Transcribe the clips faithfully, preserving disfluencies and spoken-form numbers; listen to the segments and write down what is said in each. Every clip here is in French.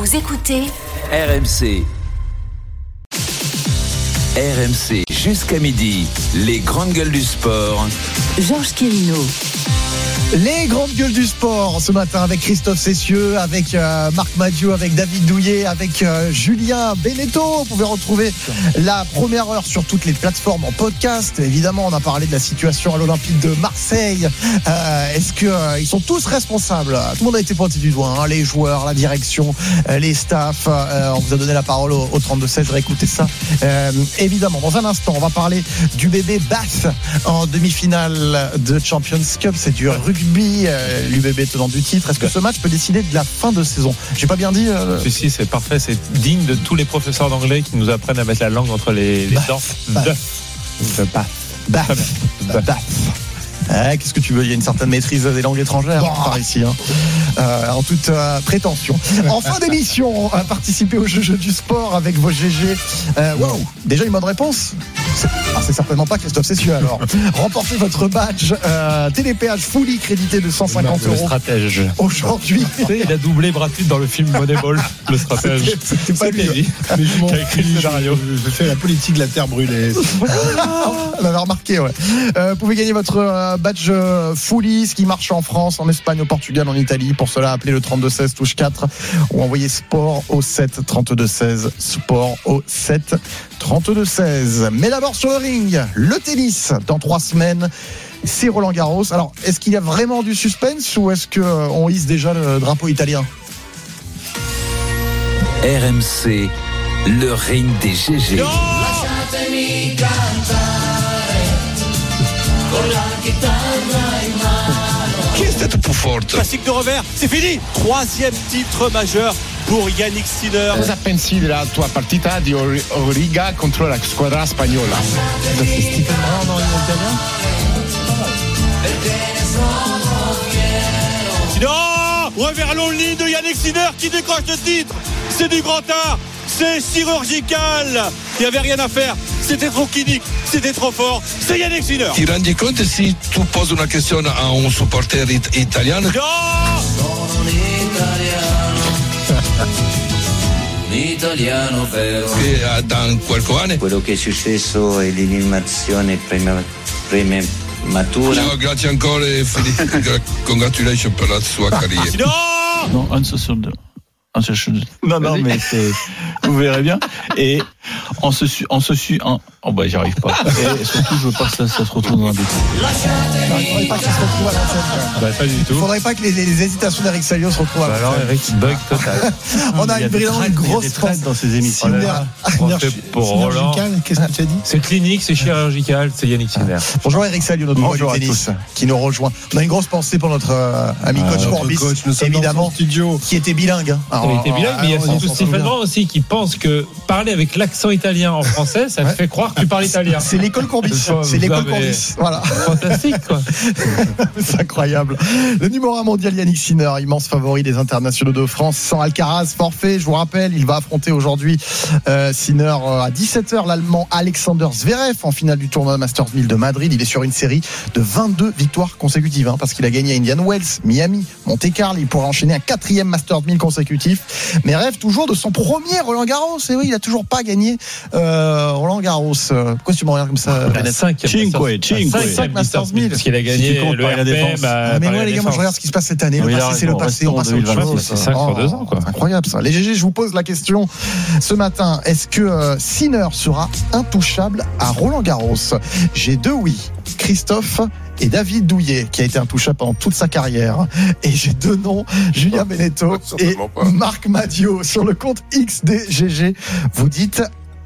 Vous écoutez R M C. R M C jusqu'à midi, les grandes gueules du sport. Georges Quérino. Les grandes gueules du sport ce matin avec Christophe Cessieux, avec euh, Marc Madiot, avec David Douillet, avec euh, Julien Beneteau. Vous pouvez retrouver la première heure sur toutes les plateformes en podcast. Évidemment, on a parlé de la situation à l'Olympique de Marseille. Euh, est-ce que euh, ils sont tous responsables? Tout le monde a été pointé du doigt, hein, les joueurs, la direction, euh, les staffs. Euh, on vous a donné la parole au, au trente-deux seize. Je vais écouter ça. Euh, évidemment, dans un instant, on va parler du bébé Bath en demi-finale de Champions Cup. C'est du rugby. Euh, l'U B B tenant du titre. Est-ce que ce match peut décider de la fin de saison? J'ai pas bien dit euh... Si, si, c'est parfait. C'est digne de tous les professeurs d'anglais qui nous apprennent à mettre la langue entre les, les dents. Bath. Bath. Bath. Bath. Eh, qu'est-ce que tu veux? Il y a une certaine maîtrise des langues étrangères oh. par ici, hein. euh, en toute euh, prétention. En fin d'émission, on va participer au jeu, jeu du sport avec vos G G. Euh, wow. Déjà une bonne réponse? C'est, ah, c'est certainement pas Christophe Cessieux alors. Remportez votre badge euh, Télépéage Fully crédité de cent cinquante euros. Le stratège. Aujourd'hui. Il a doublé Brad Pitt dans le film Moneyball, le stratège. C'était, c'était pas c'était lui. Mais je qui a écrit le scénario. Je fais la politique de la terre brûlée. On avait remarqué, ouais. Euh, vous pouvez gagner votre euh, badge euh, Fully, ce qui marche en France, en Espagne, au Portugal, en Italie. Pour cela, appelez le trente-deux seize touche quatre ou envoyez sport au sept trente-deux seize. Sport au sept trente-deux seize. Mais d'abord sur le ring, le tennis dans trois semaines. C'est Roland Garros. Alors, est-ce qu'il y a vraiment du suspense ou est-ce qu'on hisse déjà le drapeau italien? R M C, le ring des G G. No Chi è stato più forte? Classique de revers, c'est fini. Troisième titre majeur pour Yannick Sinner. Cosa pensi della tua partita di Riga contro la squadra spagnola? Non, revers long ligne de Yannick Sinner qui décroche le titre. C'est du grand art, c'est chirurgical. Il n'y avait rien à faire. C'était trop clinique, c'était trop fort. C'est Yannick Sinner. Ti rendi conto se tu posi una questione a un supporter it- italiano? No! Italiano vero. Che ha da qualche anno. Quello che è successo è l'eliminazione prema- prematura. No, grazie ancora e felici- congratulations per la sua carriera. Non! Non, un sur deux. Un sur deux. Non, non, mais c'est, vous verrez bien. Et on se suit, on se suit, en, oh bah, j'y arrive pas. Et surtout, je veux pas que ça, ça se retrouve dans un but. Non, il faudrait pas qu'il se retrouve à l'antenne. Bah, pas du tout. Il faudrait pas que les, les, les hésitations d'Eric Salio se retrouvent à Bah l'antenne. alors, Eric, bug total. On a une brillante grosse traite dans ces émissions. On fait pour Roland. Qu'est-ce que tu as dit? C'est clinique, c'est chirurgical, c'est Yannick Sinner. Bonjour Eric Salio, notre Bonjour roi à du tennis, qui nous rejoint. On a une grosse pensée pour notre euh, ami Ah, coach notre Courbis, coach, nous sommes évidemment, dans son studio. qui était bilingue. Alors, Il était bilingue, mais il y a alors, surtout on s'entend Stéphane bien. Brun aussi qui pense que parler avec l'accent italien en français, ça Ouais. te fait croire que tu parles italien. C'est l'école Courbis. C'est l'école Non, mais- Courbis. Voilà. Fantastique, quoi. C'est incroyable. Le numéro un mondial Yannick Sinner, immense favori des internationaux de France, sans Alcaraz, forfait. Je vous rappelle, il va affronter aujourd'hui euh, Sinner euh, à dix-sept heures l'Allemand Alexander Zverev en finale du tournoi Masters mille de Madrid. Il est sur une série de vingt-deux victoires consécutives, hein, parce qu'il a gagné à Indian Wells, Miami, Monte-Carlo. Il pourra enchaîner un quatrième Masters mille consécutif, mais rêve toujours de son premier Roland Garros. Et oui, il a toujours pas gagné euh, Roland Garros. Euh, pourquoi tu me regardes comme ça? La cinquième Cinque, cinque. Cinq Masters mille. parce qu'il a Si gagné tu comptes le par la R P M. défense. à- Ah, mais par moi la les gars, moi je défense. regarde ce qui se passe cette année. Le Oui, passé il a c'est le raison. passé, on passe à autre Restons en chose. C'est cinq sur deux ans, quoi. C'est incroyable ça. Les G G, je vous pose la question ce matin. Est-ce que euh, Sinner sera intouchable à Roland Garros? J'ai deux oui. Christophe et David Douillet, qui a été intouchable pendant toute sa carrière. Et j'ai deux noms, Julien Beneteau et Certainement pas. Marc Madiot. Sur le compte X des G G, vous dites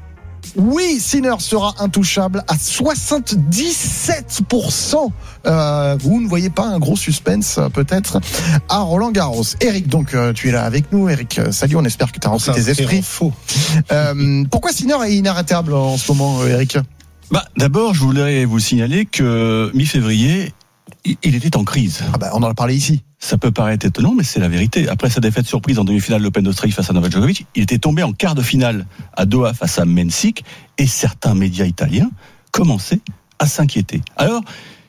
oui, Sinner sera intouchable à soixante-dix-sept pour cent. Euh, vous ne voyez pas un gros suspense peut-être à Roland Garros. Eric, donc euh, tu es là avec nous. Eric, euh, salut, on espère que tu as rempli tes esprits. Faux. Euh, pourquoi Sinner est inarrêtable en ce moment, euh, Eric? Bah, d'abord, je voudrais vous signaler que mi-février, il il était en crise. Ah bah, on en a parlé ici. Ça peut paraître étonnant, mais c'est la vérité. Après sa défaite surprise en demi-finale de l'Open d'Australie face à Novak Djokovic, il était tombé en quart de finale à Doha face à Mensik, et certains médias italiens commençaient à s'inquiéter. Alors,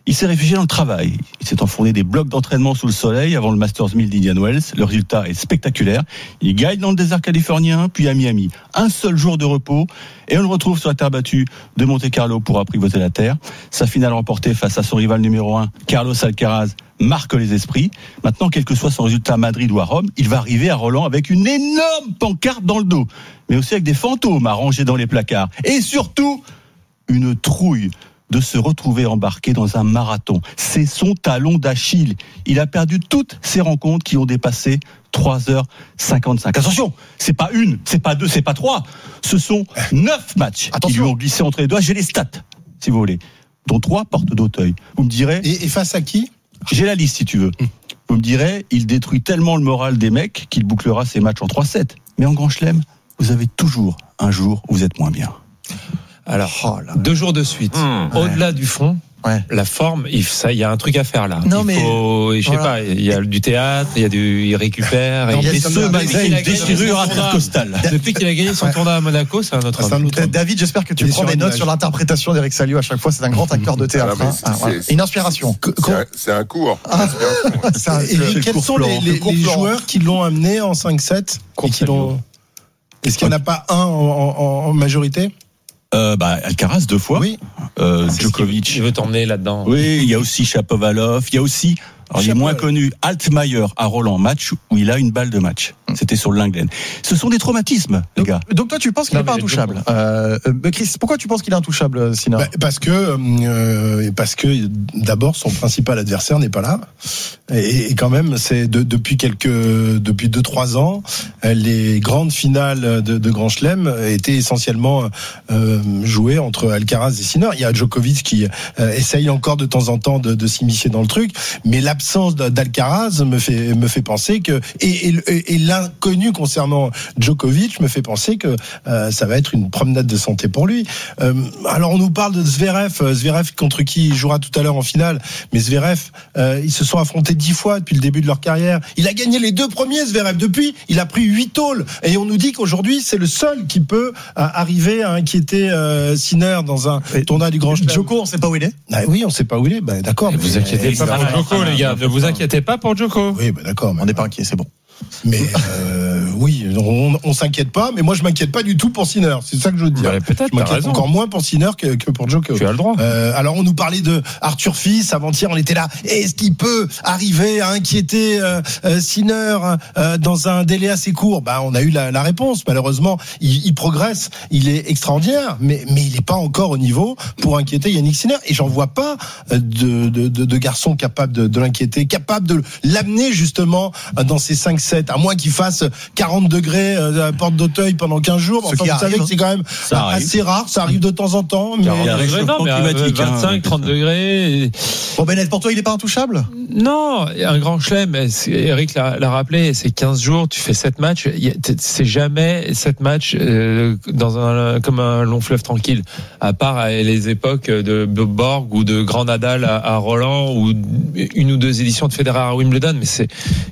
Il s'est réfugié dans le travail. Il s'est enfourné des blocs d'entraînement sous le soleil avant le Masters mille d'Indian Wells. Le résultat est spectaculaire. Il gagne dans le désert californien, puis à Miami. Un seul jour de repos, et on le retrouve sur la terre battue de Monte-Carlo pour apprivoiser la terre. Sa finale remportée face à son rival numéro un, Carlos Alcaraz, marque les esprits. Maintenant, quel que soit son résultat à Madrid ou à Rome, il va arriver à Roland avec une énorme pancarte dans le dos, mais aussi avec des fantômes à ranger dans les placards. Et surtout, une trouille de se retrouver embarqué dans un marathon. C'est son talon d'Achille. Il a perdu toutes ses rencontres qui ont dépassé trois heures cinquante-cinq. Attention, c'est pas une, c'est pas deux, c'est pas trois. Ce sont neuf matchs Attention. qui lui ont glissé entre les doigts. J'ai les stats, si vous voulez, dont trois portes d'Auteuil. Vous me direz... Et, et face à qui ? J'ai la liste, si tu veux. Vous me direz, il détruit tellement le moral des mecs qu'il bouclera ses matchs en trois sept. Mais en Grand Chelem, vous avez toujours un jour où vous êtes moins bien. Alors, oh là, deux jours de suite. Mmh, Au-delà ouais. du fond, ouais. la forme, il, ça, il y a un truc à faire là. Non, il mais faut, je sais voilà. pas, il y a du théâtre, il y a du, il récupère. Non, et et ce malgré une déchirure intercostale. Depuis qu'il a gagné son ouais. tournoi à Monaco, c'est un autre. C'est un autre David, j'espère que tu prends des notes sur l'interprétation d'Eric Salio à chaque fois. C'est un grand acteur de théâtre. Hein. Ah, voilà. Une inspiration. C'est un, c'est un cours. Ah. C'est un, et le, quels sont les, les, les joueurs qui l'ont amené en cinq sept et qui l'ont... Est-ce qu'il n'y en a pas un en, en, en majorité? Euh, bah, Alcaraz deux fois. Oui. Euh, Djokovic. Il veut t'emmener là-dedans. Oui, il y a aussi Shapovalov. Il y a aussi, alors il est moins connu, Altmaier à Roland, match où il a une balle de match. C'était sur le Linglen. Ce sont des traumatismes, les donc, gars. Donc toi, tu penses qu'il n'est pas intouchable. Euh, euh, Chris, pourquoi tu penses qu'il est intouchable, Sinner? bah, Parce que, euh, parce que d'abord, son principal adversaire n'est pas là. Et, et quand même, c'est de, depuis quelques, depuis deux trois ans, les grandes finales de, de Grand Chelem étaient essentiellement euh, jouées entre Alcaraz et Sinner. Il y a Djokovic qui euh, essaye encore de temps en temps de, de s'immiscer dans le truc, mais l'absence d'Alcaraz me fait me fait penser que et, et, et l'inconnu concernant Djokovic me fait penser que euh, ça va être une promenade de santé pour lui. Euh, alors on nous parle de Zverev, Zverev contre qui il jouera tout à l'heure en finale, mais Zverev, euh, ils se sont affrontés dix fois depuis le début de leur carrière. Il a gagné les deux premiers, Zverev. Depuis, il a pris huit tôles. Et on nous dit qu'aujourd'hui, c'est le seul qui peut euh, arriver à inquiéter euh, Sinner dans un et tournoi du Grand Chelem. Djoko, on ne sait pas où il est. Ah, oui, on ne sait pas où il est. Ben, d'accord. Ne vous inquiétez pas pour Djoko, les gars. Ne vous inquiétez pas pour Djoko. Oui, ben, d'accord. On n'est pas inquiet, c'est bon. Mais euh, oui, on, on s'inquiète pas, mais moi je m'inquiète pas du tout pour Sinner. C'est ça que je veux dire. Ouais, peut-être, je m'inquiète encore moins pour Sinner que, que pour Djokovic. Tu as le droit. Euh, alors on nous parlait de Arthur Fils avant-hier, on était là. Est-ce qu'il peut arriver à inquiéter euh, euh, Sinner euh, dans un délai assez court? Bah, on a eu la, la réponse. Malheureusement, il, il progresse, il est extraordinaire, mais mais il est pas encore au niveau pour inquiéter Yannick Sinner. Et j'en vois pas de de, de, de garçon capable de, de l'inquiéter, capable de l'amener justement dans ces cinq sept, à moins qu'il fasse quarante degrés à la porte d'Auteuil pendant quinze jours. Enfin, vous savez que c'est quand même assez rare, ça arrive de temps en temps. Mais il y a un réchauffement climatique. vingt-cinq, trente degrés. Bon, Bennett, pour toi, il n'est pas intouchable? Non, un grand chelem, Eric l'a, l'a rappelé, c'est quinze jours, tu fais sept matchs, c'est jamais sept matchs dans un, comme un long fleuve tranquille, à part les époques de Borg ou de Grand Nadal à Roland ou une ou deux éditions de Federer à Wimbledon, mais c'est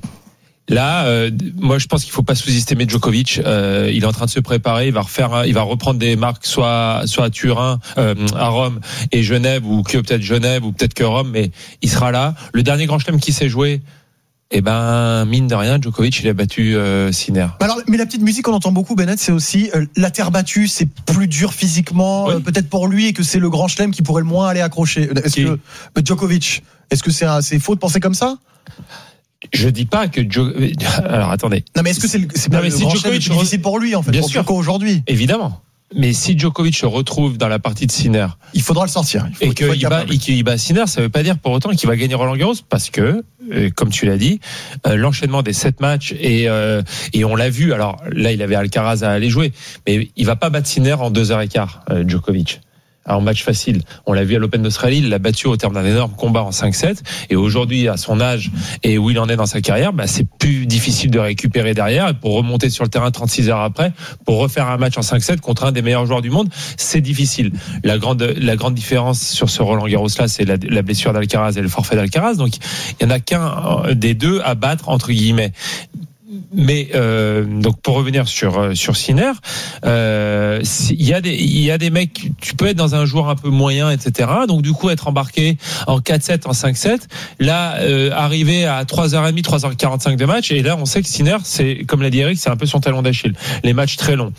là, euh, moi je pense qu'il faut pas sous-estimer Djokovic. Euh, il est en train de se préparer, il va refaire, il va reprendre des marques soit soit à Turin, euh, à Rome et Genève, ou que peut-être Genève ou peut-être que Rome, mais il sera là. Le dernier Grand Chelem qui s'est joué, eh ben mine de rien, Djokovic il a battu euh, Sinner. Alors, mais la petite musique qu'on entend beaucoup, Bennett, c'est aussi euh, la terre battue, c'est plus dur physiquement, oui. euh, peut-être pour lui, et que c'est le Grand Chelem qui pourrait le moins aller accrocher. Est-ce qui? que euh, Djokovic, est-ce que c'est, un, c'est faux de penser comme ça? Je dis pas que Djo... Alors attendez. Non mais est-ce que c'est le, c'est pas non, mais le si grand Djokovic chelem difficile pour lui en fait, bien pour sûr Djoko aujourd'hui? Évidemment. Mais si Djokovic se retrouve dans la partie de Sinner, il faudra le sortir. Il faut, et qu'il bat, et qu'il bat Sinner, ça veut pas dire pour autant qu'il va gagner Roland-Garros, parce que, euh, comme tu l'as dit, euh, l'enchaînement des sept matchs et euh, et on l'a vu. Alors là, il avait Alcaraz à aller jouer, mais il va pas battre Sinner en deux heures et quart, euh, Djokovic. En match facile. On l'a vu à l'Open d'Australie, il l'a battu au terme d'un énorme combat en cinq sept. Et aujourd'hui, à son âge et où il en est dans sa carrière, bah, c'est plus difficile de récupérer derrière. Et pour remonter sur le terrain trente-six heures après, pour refaire un match en cinq sept contre un des meilleurs joueurs du monde, c'est difficile. La grande, la grande différence sur ce Roland-Garros-là, c'est la, la blessure d'Alcaraz et le forfait d'Alcaraz. Donc, il y en a qu'un des deux à battre, entre guillemets. mais euh, donc pour revenir sur sur Sinner, euh, il y a des il y a des mecs, tu peux être dans un joueur un peu moyen, et cetera. Donc du coup être embarqué en quatre sept, en cinq sept, là euh, arriver à trois heures trente, trois heures quarante-cinq de match, et là on sait que Sinner, c'est comme l'a dit Eric, c'est un peu son talon d'Achille, les matchs très longs.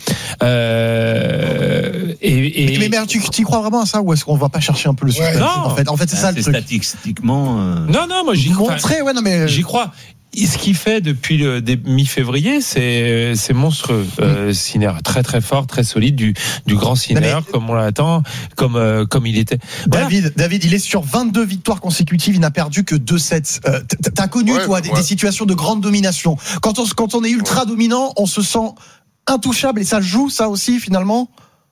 Euh, et, et mais, mais, mais tu y crois vraiment à ça, ou est-ce qu'on va pas chercher un peu le suspense? Ouais, non, en fait, en fait c'est ah, ça le c'est truc. Statistiquement. Euh... Non, non, moi j'y crois. Montrer, ouais, non mais j'y crois. Ce qu'il fait depuis le mi-février, c'est c'est monstrueux. Euh, Sinner, très très fort, très solide, du du grand Sinner, mais... comme on l'attend, comme euh, comme il était. David, voilà. David, il est sur vingt-deux victoires consécutives, il n'a perdu que deux sets. Euh, t'as connu ouais, toi des, ouais. des situations de grande domination. Quand on quand on est ultra ouais. dominant, on se sent intouchable, et ça joue ça aussi finalement.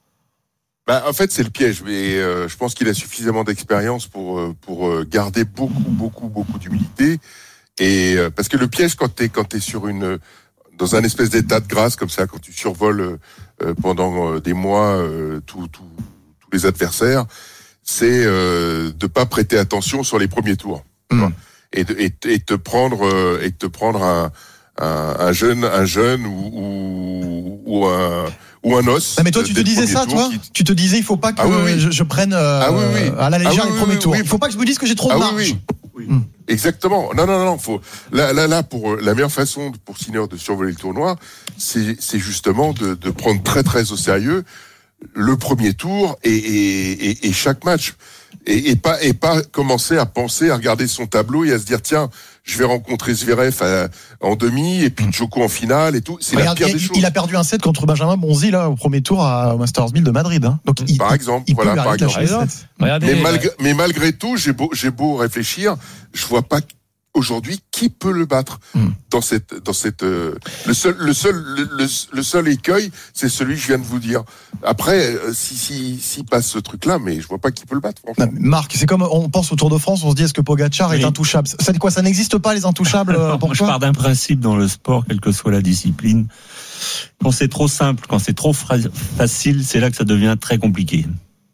Bah, en fait, c'est le piège, mais euh, je pense qu'il a suffisamment d'expérience pour pour garder beaucoup beaucoup beaucoup d'humilité. Et euh, parce que le piège quand t'es quand t'es sur une dans un espèce d'état de grâce comme ça, quand tu survoles euh, pendant euh, des mois euh, tous tout, tous les adversaires, c'est euh, de pas prêter attention sur les premiers tours mmh. et de et, et te prendre euh, et te prendre un un, un jeune un jeune ou ou, ou un ou un os. Non mais toi tu te disais ça toi qui... Tu te disais il faut pas que ah, oui, oui. Je, je prenne euh, ah, oui, oui. à la légère ah, oui, les premiers oui, tours. Oui, oui. Il faut pas que je me dise que j'ai trop ah, de marge. Oui, oui. Oui. Mmh. Exactement. Non, non, non. Faut là, là, là, pour la meilleure façon pour Sinner de survoler le tournoi, c'est, c'est justement de, de prendre très, très au sérieux le premier tour et, et, et, et chaque match, et, et pas et pas commencer à penser, à regarder son tableau et à se dire tiens, je vais rencontrer Zverev à, en demi et puis Djoko en finale et tout. C'est Regarde, la pire il, des choses. Il a perdu un set contre Benjamin Bonzi là au premier tour à, au Masters mille de Madrid. Hein. Donc il, par exemple, il, il voilà, par exemple. Regardez, mais malgré, mais malgré tout, j'ai beau, j'ai beau réfléchir, je vois pas aujourd'hui qui peut le battre mm. dans cette, dans cette. Euh, le seul, le seul, le, le, le seul écueil, c'est celui que je viens de vous dire. Après, euh, si, si, si passe ce truc-là, mais je vois pas qui peut le battre. Franchement. Non, Marc, c'est comme on pense au Tour de France, on se dit est-ce que Pogacar oui. est intouchable? Ça dit quoi? Ça n'existe pas les intouchables pour Moi, je pars d'un principe dans le sport, quelle que soit la discipline. Quand c'est trop simple, quand c'est trop fra- facile, c'est là que ça devient très compliqué.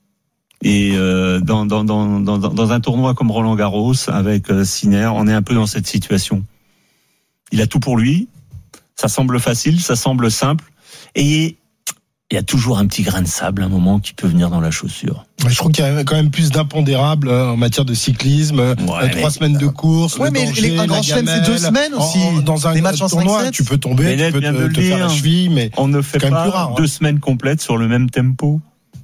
Et euh, dans, dans, dans, dans, dans un tournoi comme Roland-Garros, avec euh, Sinner, on est un peu dans cette situation. Il a tout pour lui, ça semble facile, ça semble simple, et il y a toujours un petit grain de sable, un moment, qui peut venir dans la chaussure. Je trouve qu'il y a quand même plus d'impondérables en matière de cyclisme, ouais, trois mais... semaines de course, ouais, le mais danger, les, un grand chelem, c'est deux semaines aussi. En, dans un des matchs en tournoi, tu peux tomber, mais tu peux te, te faire la cheville, mais on ne fait quand pas même plus rare, deux hein. semaines complètes sur le même tempo.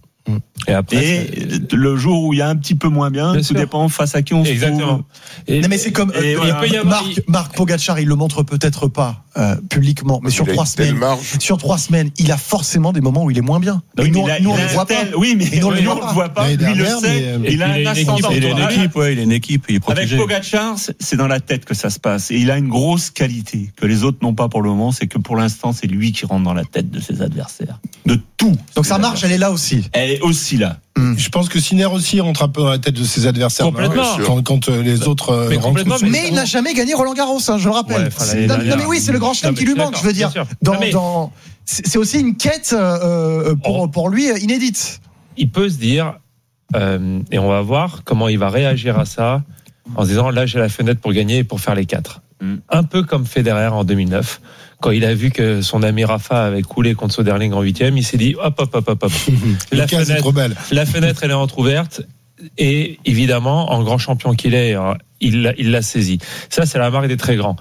Et après, et le jour où il y a un petit peu moins bien, bien tout sûr. Dépend face à qui on se trouve. Exactement. Et, non mais c'est comme et, euh, voilà. il peut y avoir... Marc, Marc Pogacar, il le montre peut-être pas euh, publiquement, mais il sur trois semaines, sur trois semaines, il a forcément des moments où il est moins bien. Oui, nous, il a, nous il on le voit tel, pas. Oui, mais nous, oui, on le voit pas. Lui le sait. Mais... Il a un ascendant. Il a une équipe, ouais, il a une équipe, il est protégé. Avec Pogacar, c'est dans la tête que ça se passe. Et il a une grosse qualité que les autres n'ont pas pour le moment, c'est que pour l'instant, c'est lui qui rentre dans la tête de ses adversaires. De tout. Donc sa marge, elle est là aussi. Elle est aussi là. Je pense que Sinner aussi rentre un peu dans la tête de ses adversaires. Complètement. Hein, quand, quand les autres mais rentrent. Mais, mais il n'a jamais gagné Roland Garros, hein, je le rappelle. Ouais, non, non mais oui, c'est le grand chelem qui lui manque, je veux dire. Dans, mais... dans, c'est aussi une quête euh, pour, oh. pour lui inédite. Il peut se dire, euh, et on va voir comment il va réagir à ça, en se disant là j'ai la fenêtre pour gagner et pour faire les quatre. Mm. Un peu comme Federer en deux mille neuf. Quand il a vu que son ami Rafa avait coulé contre Soderling en huitième, il s'est dit hop hop hop hop hop. la fenêtre, est trop belle. La fenêtre elle est entrouverte et évidemment en grand champion qu'il est, il l'a, il l'a saisi. Ça c'est la marque des très grands.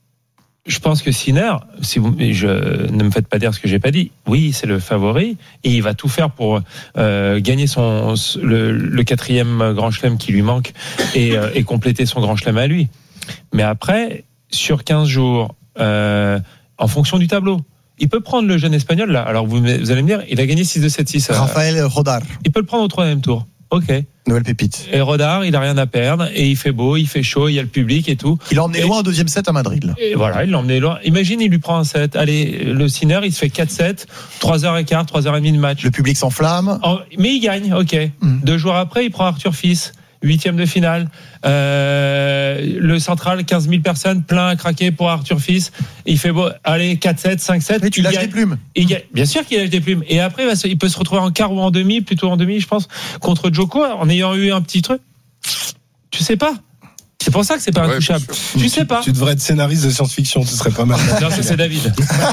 Je pense que Sinner, si vous, je, ne me faites pas dire ce que j'ai pas dit. Oui, c'est le favori et il va tout faire pour euh, gagner son le, le quatrième grand chelem qui lui manque et, euh, et compléter son grand chelem à lui. Mais après, sur quinze jours. Euh, En fonction du tableau. Il peut prendre le jeune espagnol là. Alors vous, vous allez me dire, il a gagné six deux sept six. Raphaël Rodar. Il peut le prendre au troisième tour. Ok. Nouvelle pépite. Et Rodar, il a rien à perdre et il fait beau, il fait chaud, il y a le public et tout. Il a emmené et, loin un deuxième set à Madrid. Là. Et voilà, il l'a emmené loin. Imagine, il lui prend un set. Allez, le Sinner, il se fait quatre sept, trois heures quinze, trois heures trente de match. Le public s'enflamme. En, mais il gagne, ok. Mm. Deux jours après, il prend Arthur Fils. Huitième de finale, euh, le central, quinze mille personnes, plein à craquer pour Arthur Fils. Il fait beau, allez, quatre sept, cinq sept. Mais tu lâches des plumes. Il gagne, bien sûr qu'il lâche des plumes. Et après, il, va se, il peut se retrouver en quart ou en demi, plutôt en demi, je pense, contre Djoko, en ayant eu un petit truc. Tu sais pas. C'est pour ça que c'est pas Ouais, intouchable. bien Je Tu- sais pas. Tu devrais être scénariste de science-fiction, ce serait pas mal. Non, ça c'est David.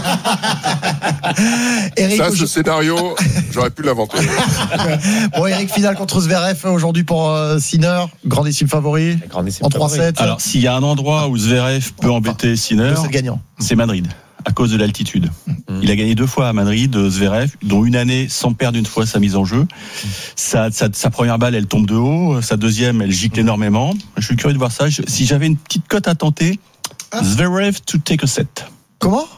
Eric, Ça, au- ce scénario, j'aurais pu l'inventer. bon, Eric, finale contre Zverev aujourd'hui pour euh, Sinner, grandissime favori en trois sept. Alors, s'il y a un endroit où Zverev peut embêter Sinner, C'est le gagnant. c'est Madrid, à cause de l'altitude. Mmh. Il a gagné deux fois à Madrid, Zverev, dont une année sans perdre une fois sa mise en jeu. Sa, sa, sa première balle, elle tombe de haut. Sa deuxième, elle gicle énormément. Je suis curieux de voir ça. Je- si j'avais une petite cote à tenter, Zverev to take a set. Comment?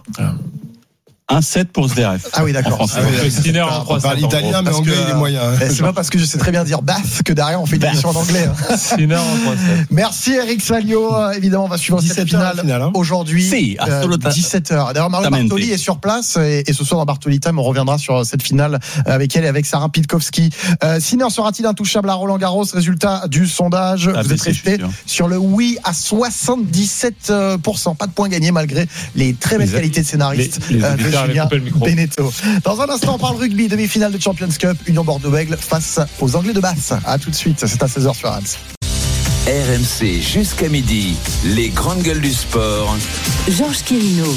Un set pour Zverev. Ah oui, d'accord. En français. Ah oui, Sinner en On trois parle sept, en italien, gros. mais Parce anglais, que, il est moyen. hein. Eh, c'est pas parce que je sais très bien dire bath que derrière on fait une émission en anglais. hein. Sinner en trois sept. Merci Eric Salio. Euh, Évidemment, on va suivre cette dix-sept heures finale la finale, hein. aujourd'hui. Si, à solo- dix-sept heures. D'ailleurs, Mario Tamente. Bartoli est sur place et, et ce soir dans Bartoli Time, on reviendra sur cette finale avec elle et avec Sarah Pitkowski. Euh, Sinner sera-t-il intouchable à Roland Garros? Résultat du sondage. Ah, Vous mais êtes c'est resté sûr. sur le oui à soixante-dix-sept pour cent. Pas de points gagnés malgré les très belles Les- qualités de scénariste les- les euh, de auditeurs avaient Julien coupé le micro. Beneteau. Dans un instant, on parle rugby, demi-finale de Champions Cup, Union Bordeaux-Bègles face aux Anglais de Basse. À tout de suite, c'est à seize heures sur R M C. R M C jusqu'à midi, les grandes gueules du sport. Georges Quirino.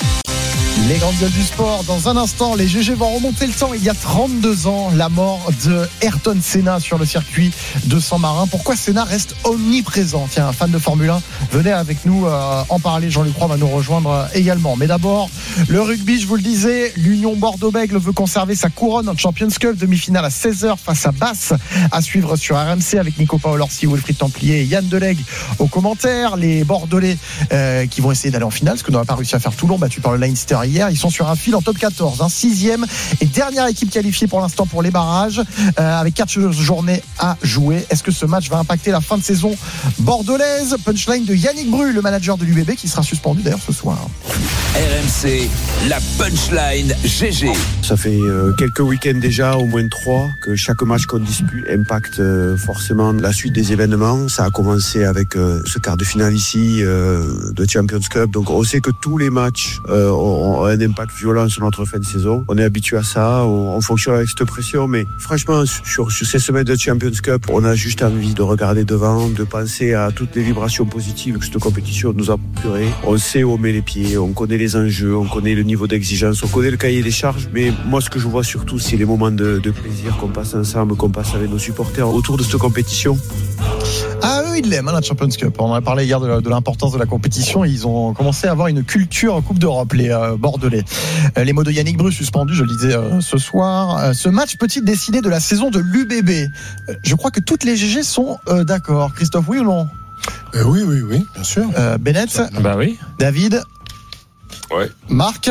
Les grandes gueules du sport, dans un instant, les G G vont remonter le temps. Il y a trente-deux ans, la mort de Ayrton Senna sur le circuit de Saint-Marin. Pourquoi Senna reste omniprésent? Tiens, un fan de Formule un, venez avec nous euh, en parler. Jean-Luc Roy va nous rejoindre euh, également. Mais d'abord, le rugby, je vous le disais, l'Union Bordeaux-Bègles veut conserver sa couronne en Champions Cup. Demi-finale à seize heures face à Basse, à suivre sur R M C avec Nico Paolorsi, Wilfried Templier et Yann Delegue aux commentaires. Les Bordelais euh, qui vont essayer d'aller en finale, ce que nous n'avons pas réussi à faire Toulon, battu par le Leinster hier. Ils sont sur un fil en top quatorze, hein, sixième et dernière équipe qualifiée pour l'instant pour les barrages, euh, avec quatre journées à jouer. Est-ce que ce match va impacter la fin de saison bordelaise? Punchline de Yannick Bru, le manager de l'U B B, qui sera suspendu d'ailleurs ce soir. R M C, la punchline G G. Ça fait euh, quelques week-ends déjà, au moins trois, que chaque match qu'on dispute impacte euh, forcément la suite des événements. Ça a commencé avec euh, ce quart de finale ici euh, de Champions Cup. Donc on sait que tous les matchs euh, ont, ont un impact violent sur notre fin de saison. On est habitué à ça, on, on fonctionne avec cette pression. Mais franchement, sur, sur ces semaines de Champions Cup, on a juste envie de regarder devant, de penser à toutes les vibrations positives que cette compétition nous a procurées. On sait où on met les pieds, on connaît les enjeux, on connaît le niveau d'exigence, on connaît le cahier des charges. Mais moi, ce que je vois surtout, c'est les moments de, de plaisir qu'on passe ensemble, qu'on passe avec nos supporters autour de cette compétition. Ah, eux, ils l'aiment, hein, la Champions Cup. On en a parlé hier de, de l'importance de la compétition. Ils ont commencé à avoir une culture Coupe d'Europe, les euh, Bordelais. Euh, les mots de Yannick Bru suspendus, je le disais euh, ce soir. Euh, ce match peut-il décider de la saison de l'U B B? euh, Je crois que toutes les G G sont euh, d'accord. Christophe, oui ou non? Euh, oui, oui, oui, bien sûr. euh, Bennett, Bah oui. David, Ouais. Marc.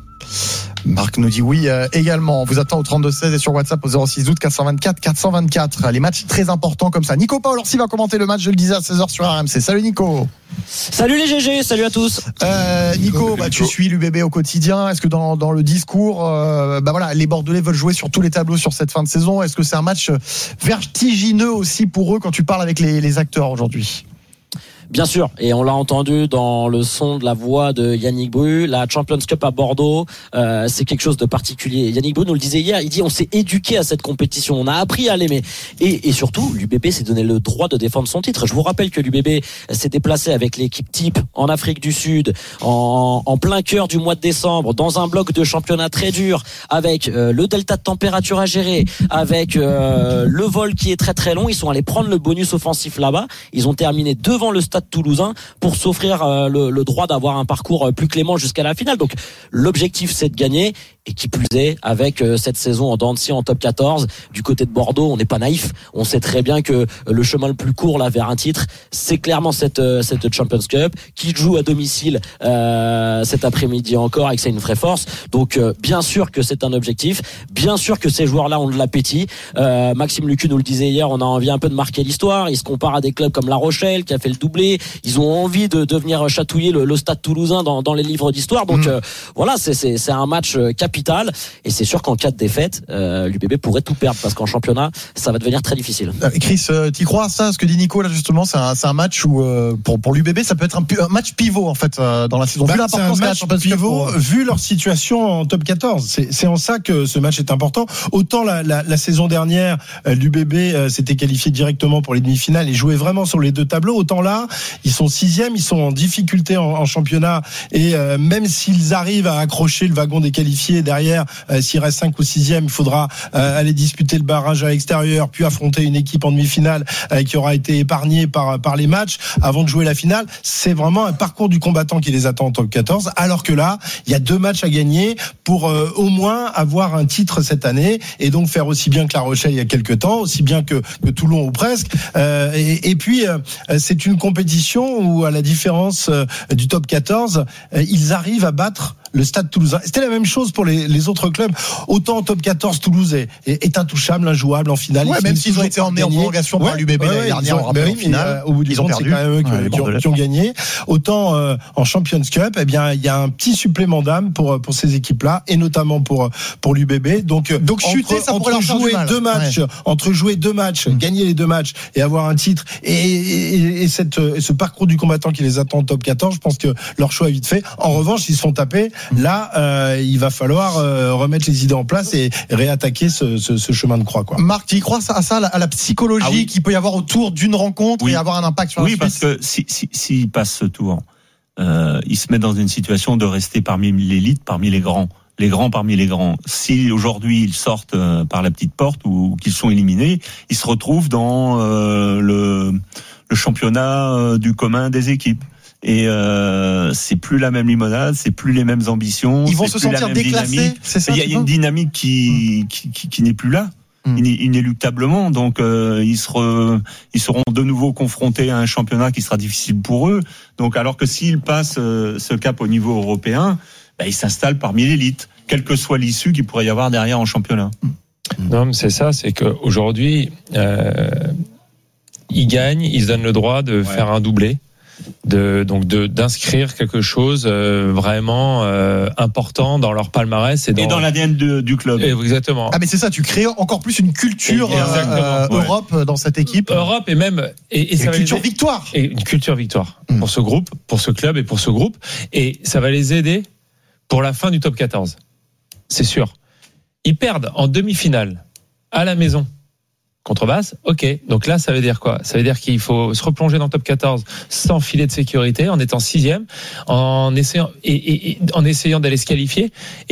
Marc nous dit oui euh, également. On vous attend au trente-deux seize et sur WhatsApp au zéro six août quatre cent vingt-quatre quatre cent vingt-quatre. Les matchs très importants comme ça. Nico Paolorsi va commenter le match, je le disais, à seize heures sur R M C. Salut Nico. Salut les G G, salut à tous. Euh, Nico, bah, tu suis l'U B B au quotidien. Est-ce que dans, dans le discours, euh, bah voilà, les Bordelais veulent jouer sur tous les tableaux sur cette fin de saison? Est-ce que c'est un match vertigineux aussi pour eux quand tu parles avec les, les acteurs aujourd'hui? Bien sûr, et on l'a entendu dans le son de la voix de Yannick Bru, la Champions Cup à Bordeaux, euh, c'est quelque chose de particulier. Yannick Bru nous le disait hier, il dit on s'est éduqué à cette compétition, on a appris à l'aimer. Et, et surtout, l'U B B s'est donné le droit de défendre son titre. Je vous rappelle que l'U B B s'est déplacé avec l'équipe type en Afrique du Sud, en, en plein cœur du mois de décembre, dans un bloc de championnat très dur, avec euh, le delta de température à gérer, avec euh, le vol qui est très très long. Ils sont allés prendre le bonus offensif là-bas. Ils ont terminé devant le stade toulousain pour s'offrir euh, le, le droit d'avoir un parcours plus clément jusqu'à la finale. Donc l'objectif c'est de gagner, et qui plus est avec euh, cette saison en dents de scie en top quatorze du côté de Bordeaux, on n'est pas naïf, on sait très bien que le chemin le plus court là vers un titre, c'est clairement cette euh, cette Champions Cup qui joue à domicile euh, cet après-midi encore, et que c'est une vraie force. Donc euh, bien sûr que c'est un objectif, bien sûr que ces joueurs-là ont de l'appétit. euh, Maxime Lucu nous le disait hier, on a envie un peu de marquer l'histoire. Il se compare à des clubs comme La Rochelle qui a fait le doublé. Ils ont envie de, de venir chatouiller le, le stade toulousain dans, dans les livres d'histoire. Donc mmh. euh, voilà, c'est, c'est, c'est un match capital capital. Et c'est sûr qu'en cas de défaite, euh, l'U B B pourrait tout perdre parce qu'en championnat, ça va devenir très difficile. Chris, euh, t'y crois à ça? Ce que dit Nico là justement, c'est un, c'est un match où euh, pour pour l'U B B, ça peut être un, un match pivot en fait euh, dans la saison. Bah, vu l'importance c'est un match pivot, pour... vu leur situation en top quatorze. C'est, c'est en ça que ce match est important. Autant la, la, la saison dernière, euh, l'U B B euh, s'était qualifié directement pour les demi-finales et jouait vraiment sur les deux tableaux. Autant là, ils sont sixième, ils sont en difficulté en, en championnat et euh, même s'ils arrivent à accrocher le wagon des qualifiés derrière, euh, s'il reste cinq ou sixième, il faudra euh, aller disputer le barrage à l'extérieur, puis affronter une équipe en demi-finale euh, qui aura été épargnée par par les matchs avant de jouer la finale. C'est vraiment un parcours du combattant qui les attend en top quatorze. Alors que là, il y a deux matchs à gagner pour euh, au moins avoir un titre cette année et donc faire aussi bien que La Rochelle il y a quelques temps, aussi bien que, que Toulon ou presque. Euh, et, et puis euh, c'est une compétition où, à la différence euh, du top quatorze, euh, ils arrivent à battre le Stade Toulousain. C'était la même chose pour les, les autres clubs. Autant en top quatorze, Toulouse est, est, est intouchable, injouable en finale. Ouais, même s'ils ont été emmenés en prolongation par l'U B B l'année dernière, on rappelle en finale. Au bout du compte, c'est quand même eux qui, ouais, qui, ont, qui ont gagné. Autant euh, en Champions Cup, eh bien, il y a un petit supplément d'âme pour pour ces équipes-là, et notamment pour pour l'U B B. Donc, donc entre, chuter, ça pourrait leur faire jouer du mal. deux matchs, ouais. entre jouer deux matchs, mmh. gagner les deux matchs et avoir un titre, et, et, et, cette, et ce parcours du combattant qui les attend en top quatorze, je pense que leur choix est vite fait. En revanche, ils se font taper. Mmh. Là, euh, il va falloir euh, remettre les idées en place et réattaquer ce, ce, ce chemin de croix, quoi. Marc, tu y crois à ça, à la psychologie ah oui. qu'il peut y avoir autour d'une rencontre oui. et avoir un impact sur la suite? Oui, parce que si, si, s'il passe ce tour, euh, il se met dans une situation de rester parmi l'élite, parmi les grands. Les grands parmi les grands. Si aujourd'hui ils sortent euh, par la petite porte ou, ou qu'ils sont éliminés, ils se retrouvent dans euh, le, le championnat euh, du commun des équipes. Et euh, c'est plus la même limonade, c'est plus les mêmes ambitions. Ils vont se sentir déclassés, c'est ça? Il y a, il y a une dynamique qui, qui, qui, qui n'est plus là. Mmh. Inéluctablement, donc euh, ils, seront, ils seront de nouveau confrontés à un championnat qui sera difficile pour eux. Donc, alors que s'ils passent euh, ce cap au niveau européen, bah, ils s'installent parmi l'élite, quelle que soit l'issue qu'il pourrait y avoir derrière en championnat. Mmh. Non, mais c'est ça, c'est qu'aujourd'hui, euh, ils gagnent, ils se donnent le droit de ouais. faire un doublé. De, donc de, d'inscrire quelque chose euh, vraiment euh, important dans leur palmarès et dans, et dans l'A D N de, du club. Et exactement. Ah mais c'est ça, tu crées encore plus une culture euh, ouais. Europe dans cette équipe. Europe et même et, et, et ça une va culture les... victoire. Et une culture victoire mmh. pour ce groupe, pour ce club et pour ce groupe, et ça va les aider pour la fin du top quatorze. C'est sûr. Ils perdent en demi-finale à la maison. Contrebasse, ok. Donc là, ça veut dire quoi? Ça veut dire qu'il faut se replonger dans le top quatorze sans filet de sécurité, en étant sixième, en essayant et, et, et en essayant d'aller se qualifier. Et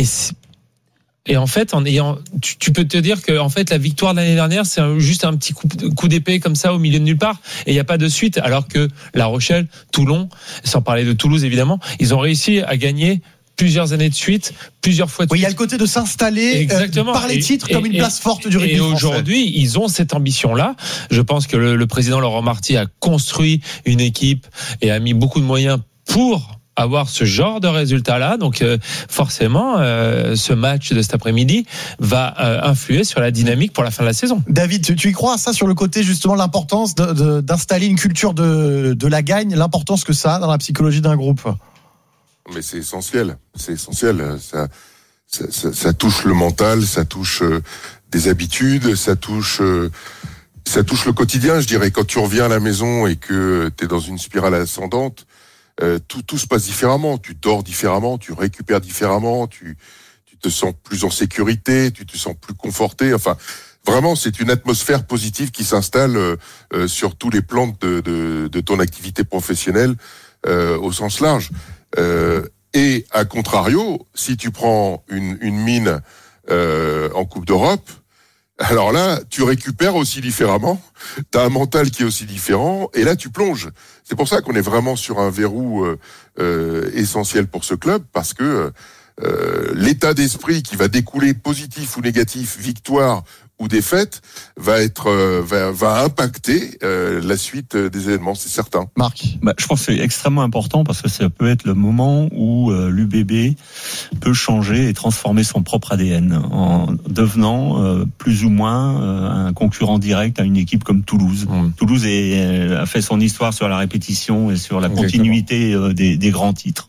et en fait, en ayant, tu, tu peux te dire que en fait, la victoire de l'année dernière, c'est un, juste un petit coup, coup d'épée comme ça au milieu de nulle part, et il n'y a pas de suite. Alors que La Rochelle, Toulon, sans parler de Toulouse évidemment, ils ont réussi à gagner plusieurs années de suite, plusieurs fois de oui, suite. Il y a le côté de s'installer euh, par les titres et, comme et, une place forte du rugby et français. Et aujourd'hui, ils ont cette ambition-là. Je pense que le, le président Laurent Marty a construit une équipe et a mis beaucoup de moyens pour avoir ce genre de résultat-là. Donc euh, forcément, euh, ce match de cet après-midi va euh, influer sur la dynamique pour la fin de la saison. David, tu, tu y crois à ça sur le côté justement l'importance de, de, d'installer une culture de, de la gagne, l'importance que ça a dans la psychologie d'un groupe? Mais c'est essentiel, c'est essentiel. Ça, ça, ça, ça touche le mental, ça touche euh, des habitudes, ça touche, euh, ça touche le quotidien. Je dirais, quand tu reviens à la maison et que t'es dans une spirale ascendante, euh, tout, tout se passe différemment. Tu dors différemment, tu récupères différemment, tu, tu te sens plus en sécurité, tu te sens plus conforté. Enfin, vraiment, c'est une atmosphère positive qui s'installe euh, euh, sur tous les plans de, de, de ton activité professionnelle euh, au sens large. Euh, et à contrario, si tu prends une, une mine euh, en Coupe d'Europe, alors là, tu récupères aussi différemment, t'as un mental qui est aussi différent, et là tu plonges. C'est pour ça qu'on est vraiment sur un verrou euh, euh, essentiel pour ce club, parce que euh, l'état d'esprit qui va découler, positif ou négatif, victoire ou défaite, va être euh, va, va impacter euh, la suite des événements, c'est certain. Marc, bah, je pense que c'est extrêmement important parce que ça peut être le moment où euh, l'U B B peut changer et transformer son propre A D N en devenant euh, plus ou moins euh, un concurrent direct à une équipe comme Toulouse. Mmh. Toulouse est, a fait son histoire sur la répétition et sur la Exactement. continuité euh, des, des grands titres.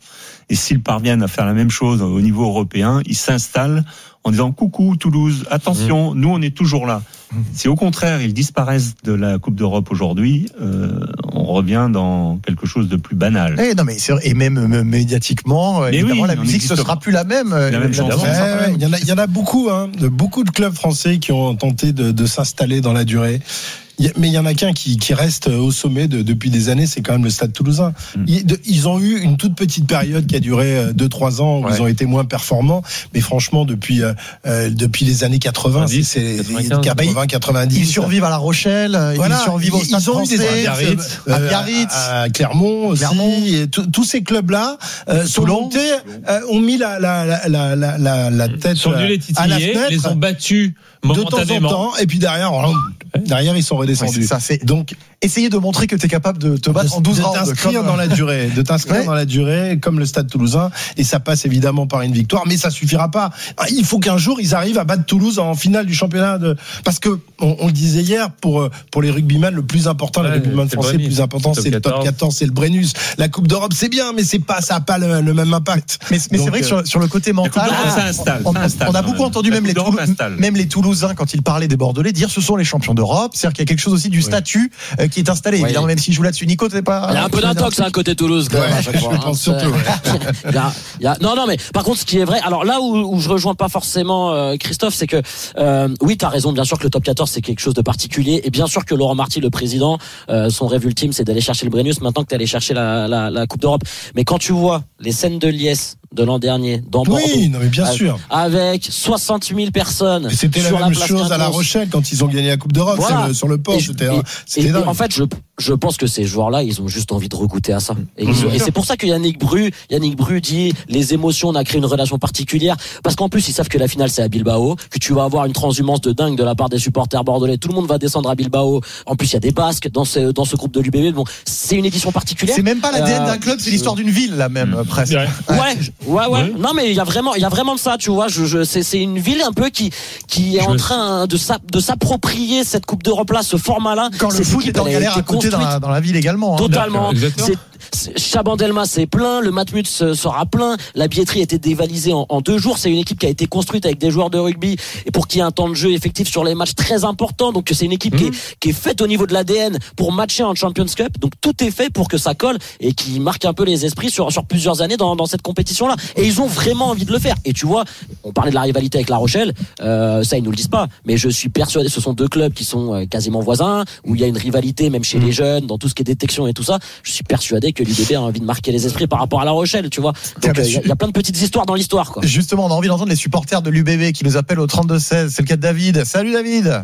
Et s'ils parviennent à faire la même chose au niveau européen, ils s'installent en disant coucou Toulouse, attention, mmh. nous on est toujours là. Mmh. Si au contraire ils disparaissent de la Coupe d'Europe aujourd'hui, euh, on revient dans quelque chose de plus banal. Et non mais c'est, et même euh, médiatiquement, mais évidemment oui, la musique ce sera plus la même. La la même chose. Ouais, il y en a, il y en a beaucoup, hein, de beaucoup de clubs français qui ont tenté de, de s'installer dans la durée. Mais il y en a qu'un qui, qui reste au sommet de, depuis des années, c'est quand même le Stade Toulousain. Mmh. Ils, de, ils ont eu une toute petite période qui a duré deux trois ans où ouais. ils ont été moins performants, mais franchement depuis euh, depuis les années quatre-vingts, quatre-vingt-dix, c'est, c'est quatre-vingts quatre-vingt-dix. Ils survivent à La Rochelle, voilà, ils survivent au Stade Français, à Biarritz, à, Biarritz, à, à Clermont aussi. Clermont. Et tous ces clubs-là euh, sont montés, euh, ont mis la la la la la, la, la tête sont venus les titiller, les ont battus momentanément. De temps en temps, et puis derrière, derrière ils sont redescendus. Ouais, ça, c'est donc essayer de montrer que tu es capable de te battre en douze rounds, de t'inscrire dans la durée, de t'inscrire ouais. dans la durée comme le Stade Toulousain, et ça passe évidemment par une victoire, mais ça suffira pas. Il faut qu'un jour ils arrivent à battre Toulouse en finale du championnat de, parce que on, on le disait hier, pour pour les rugbyman le plus important, ouais, les rugbyman français le plus important, c'est le top quatorze, c'est le Brennus. La Coupe d'Europe c'est bien, mais c'est pas, ça a pas le, le même impact. Mais, mais donc, c'est vrai que sur, sur le côté mental, ça installe, on, ça installe, on a beaucoup entendu même les, Toulou, même les Toulousains quand ils parlaient des Bordelais dire ce sont les champions d'Europe, c'est-à-dire qu'il y a quelque chose aussi du statut oui. euh, qui est installé. Oui. Évidemment, même si je joue là-dessus, Nico, t'es pas. Il y a un peu d'intox à côté Toulouse, quand même, à chaque fois. Je pense surtout. il y a, il y a, non, non, mais par contre, ce qui est vrai, alors là où, où je rejoins pas forcément euh, Christophe, c'est que euh, oui, t'as raison, bien sûr que le top quatorze c'est quelque chose de particulier, et bien sûr que Laurent Marty, le président, euh, son rêve ultime, c'est d'aller chercher le Brennus maintenant que t'es allé chercher la, la, la Coupe d'Europe. Mais quand tu vois les scènes de liesse de l'an dernier dans Bordeaux, oui, non mais bien sûr, avec soixante mille personnes. Et c'était sur la même la chose à La Rochelle quand ils ont gagné la Coupe d'Europe, voilà. c'est le, sur le port. Et, c'était, et, c'était et, dingue. Et en fait, je je pense que ces joueurs-là, ils ont juste envie de regoûter à ça. Et, mmh. ont, et c'est pour ça que Yannick Bru, Yannick Bru dit les émotions, on a créé une relation particulière, parce qu'en plus ils savent que la finale c'est à Bilbao, que tu vas avoir une transhumance de dingue de la part des supporters bordelais. Tout le monde va descendre à Bilbao. En plus il y a des Basques dans ce dans ce groupe de l'U B B. Bon, c'est une édition particulière. C'est même pas l'A D N euh, d'un club, c'est l'histoire d'une ville là même mmh. presque. Ouais, ouais, ouais. ouais. Non mais il y a vraiment, il y a vraiment de ça, tu vois. Je, je, c'est, c'est une ville un peu qui qui est je en train de sa, de s'approprier cette Coupe d'Europe là, ce format là. Quand le foot est en galère à côté dans la, dans la ville également. Hein. Totalement. C'est, c'est, Chabandelma c'est plein, le Matmut sera plein, la billetterie a été dévalisée en, en deux jours. C'est une équipe qui a été construite avec des joueurs de rugby et pour qu'il y ait un temps de jeu effectif sur les matchs très important. Donc c'est une équipe mmh. qui, est, qui est faite au niveau de l'A D N pour matcher en Champions Cup. Donc tout est fait pour que ça colle et qui marque un peu les esprits sur sur plusieurs années dans dans cette compétition là. Et ils ont vraiment envie de le faire. Et tu vois, on parlait de la rivalité avec La Rochelle, euh, ça ils nous le disent pas, mais je suis persuadé, ce sont deux clubs qui sont quasiment voisins, où il y a une rivalité même chez mmh. les jeunes, dans tout ce qui est détection et tout ça. Je suis persuadé que l'U B B a envie de marquer les esprits par rapport à La Rochelle, tu vois. Donc il y, y a plein de petites histoires dans l'histoire, quoi. Justement, on a envie d'entendre les supporters de l'U B B qui nous appellent au trente-deux seize. C'est le cas de David. Salut David.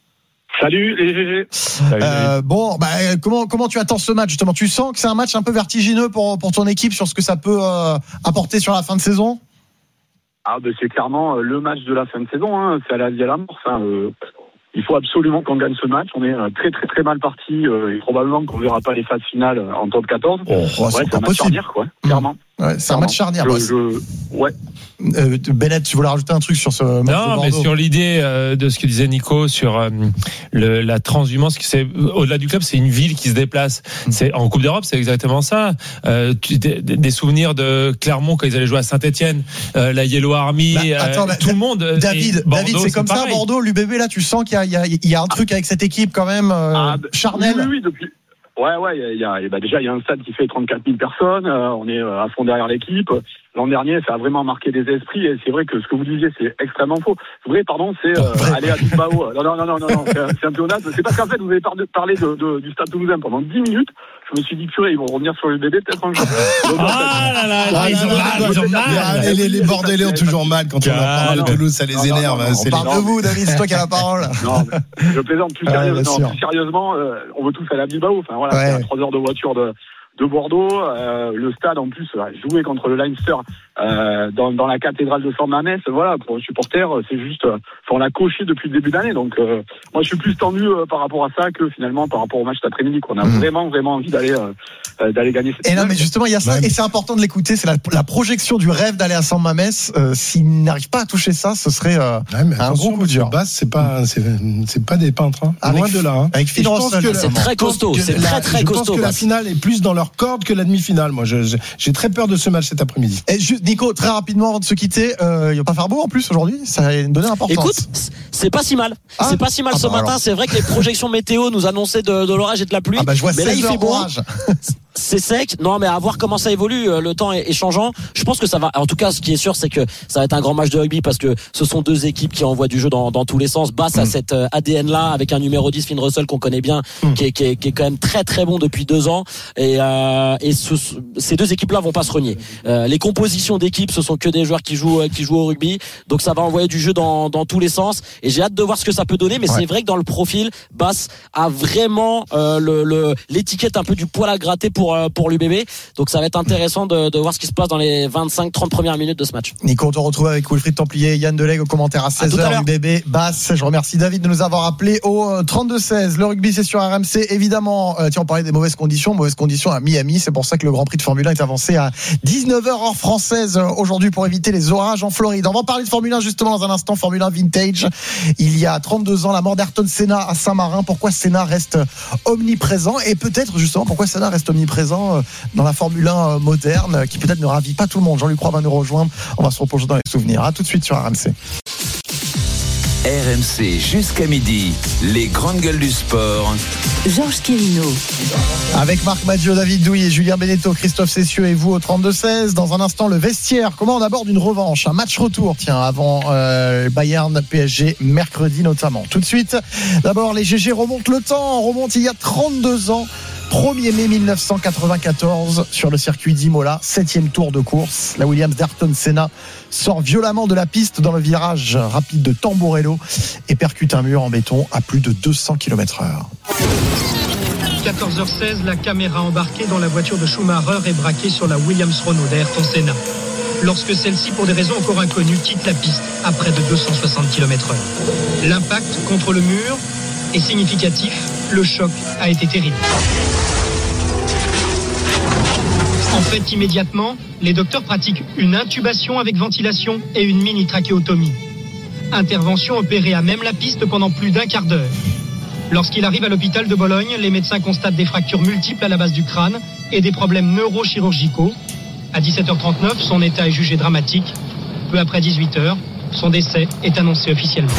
Salut les G G. Salut, euh, bon, bah, comment comment tu attends ce match justement? Tu sens que c'est un match un peu vertigineux pour pour ton équipe sur ce que ça peut euh, apporter sur la fin de saison? Ah ben c'est clairement le match de la fin de saison, hein. C'est à la vie à la mort. Enfin, euh, il faut absolument qu'on gagne ce match. On est très très très mal parti euh, et probablement qu'on verra pas les phases finales en top quatorze. Oh, ouais, c'est, c'est un match charnière, quoi, clairement. Ouais, c'est un match charnière. Je, je, ouais. Euh, Bennett, tu voulais rajouter un truc sur ce match? Non, mais sur l'idée euh, de ce que disait Nico sur euh, le, la transhumance, qui c'est au-delà du club, c'est une ville qui se déplace. C'est en Coupe d'Europe, c'est exactement ça. Euh, tu, des, des souvenirs de Clermont quand ils allaient jouer à Saint-Étienne, euh, la Yellow Army, bah, attends, euh, bah, tout le monde. David, Bordeaux, David, c'est, c'est comme pareil. Ça, Bordeaux, l'U B B là, tu sens qu'il y a, il y a, il y a un truc avec cette équipe quand même euh, ah, charnel. Oui, oui, depuis. Ouais, ouais, il y a, bah déjà il y a un stade qui fait trente-quatre mille personnes. Euh, on est à fond derrière l'équipe. L'an dernier, ça a vraiment marqué des esprits. Et c'est vrai que ce que vous disiez, c'est extrêmement faux. Vrai, pardon, c'est euh, aller à Bilbao. Non, non, non, non, non, non. C'est, c'est un peu honnête. C'est parce qu'en fait, vous avez parlé de, de, du Stade Toulousain pendant dix minutes. Je me suis dit que ils vont revenir sur le B B peut-être un jour. Ah là là, là, ils ont mal, ils ont mal. Les, les, les Bordelais ont toujours mal quand on leur parle de Toulouse, ça les non, énerve. Non, non, non, on parle de vous, David, c'est toi qui as la parole. Non, je plaisante. Plus, sérieuse, non, plus sérieusement, euh, on veut tous aller à Bilbao. Enfin voilà, ouais. C'est à trois heures de voiture de de Bordeaux, euh, le stade en plus euh, jouer contre le Leinster euh, dans, dans la cathédrale de San Mamés. Voilà, pour les supporters, c'est juste, euh, on l'a coché depuis le début d'année. Donc, euh, moi, je suis plus tendu euh, par rapport à ça que finalement par rapport au match cet après-midi. Qu'on a mmh. vraiment, vraiment envie d'aller, euh, d'aller gagner cette. Et non, mais justement, il y a ça, ouais. et c'est important de l'écouter. C'est la, la projection du rêve d'aller à San Mamés. Euh, s'il n'arrive pas à toucher ça, ce serait euh, ouais, un gros coup dur. Basse, c'est pas, c'est, c'est pas des peintres. Hein. Avec, loin de là. Hein. Avec Phil Russell, c'est très costaud. C'est la, très très je costaud. Je pense que la finale est plus dans leur corde que la demi-finale. Moi, je, je, j'ai très peur de ce match cet après-midi. Et juste, Nico, très rapidement avant de se quitter, euh, il va pas faire beau en plus aujourd'hui. Ça a une donnée importante. Écoute, c'est pas si mal. Ah, c'est pas si mal ah ce bah matin. Alors. C'est vrai que les projections météo nous annonçaient de, de l'orage et de la pluie. Ah bah je vois mais là il fait beau. C'est sec. Non, mais à voir comment ça évolue. Le temps est changeant. Je pense que ça va. En tout cas, ce qui est sûr, c'est que ça va être un grand match de rugby parce que ce sont deux équipes qui envoient du jeu dans, dans tous les sens. Basse mm. à cet A D N-là avec un numéro dix, Finn Russell, qu'on connaît bien, mm. qui, est, qui, est, qui est quand même très très bon depuis deux ans. Et, euh, et ce, ces deux équipes-là vont pas se renier. Euh, les compositions d'équipes, ce sont que des joueurs qui jouent qui jouent au rugby. Donc ça va envoyer du jeu dans, dans tous les sens. Et j'ai hâte de voir ce que ça peut donner. Mais ouais. c'est vrai que dans le profil, Basse a vraiment euh, le, le, l'étiquette un peu du poil à gratter pour pour l'U B B. Donc ça va être intéressant de, de voir ce qui se passe dans les vingt-cinq trente premières minutes de ce match. Nico, on te retrouve avec Wilfried Templier et Yann Delegue au commentaire à seize heures, U B B Basse. Je remercie David de nous avoir appelé au trente-deux seize. Le rugby, c'est sur R M C, évidemment. Euh, tiens, on parlait des mauvaises conditions, mauvaises conditions à Miami. C'est pour ça que le Grand Prix de Formule un est avancé à dix-neuf heures heure française aujourd'hui pour éviter les orages en Floride. On va en parler de Formule un justement dans un instant. Formule un Vintage. Il y a trente-deux ans, la mort d'Ayrton Senna à Saint-Marin. Pourquoi Senna reste omniprésent et peut-être justement pourquoi Senna reste omniprésent dans la Formule un moderne qui peut-être ne ravit pas tout le monde. Jean-Luc Roy va nous rejoindre. On va se replonger dans les souvenirs. À tout de suite sur R M C. R M C jusqu'à midi, les grandes gueules du sport. Georges Quirino. Avec Marc Maggio, David Douillet, Julien Beneteau, Christophe Cessieux et vous au trente-deux seize. Dans un instant, le vestiaire. Comment on aborde une revanche, un match retour, tiens, avant euh, Bayern P S G, mercredi notamment. Tout de suite, d'abord, les G G remontent le temps. On remonte il y a trente-deux ans. premier mai mille neuf cent quatre-vingt-quatorze sur le circuit d'Imola, septième tour de course. La Williams d'Ayrton Senna sort violemment de la piste dans le virage rapide de Tamburello et percute un mur en béton à plus de deux cents kilomètres heure. quatorze heures seize, la caméra embarquée dans la voiture de Schumacher est braquée sur la Williams Renault d'Ayrton Senna. Lorsque celle-ci, pour des raisons encore inconnues, quitte la piste à près de deux cent soixante kilomètres heure. L'impact contre le mur est significatif, le choc a été terrible. En fait, immédiatement, les docteurs pratiquent une intubation avec ventilation et une mini-trachéotomie. Intervention opérée à même la piste pendant plus d'un quart d'heure. Lorsqu'il arrive à l'hôpital de Bologne, les médecins constatent des fractures multiples à la base du crâne et des problèmes neurochirurgicaux. À dix-sept heures trente-neuf, son état est jugé dramatique. Peu après dix-huit heures, son décès est annoncé officiellement.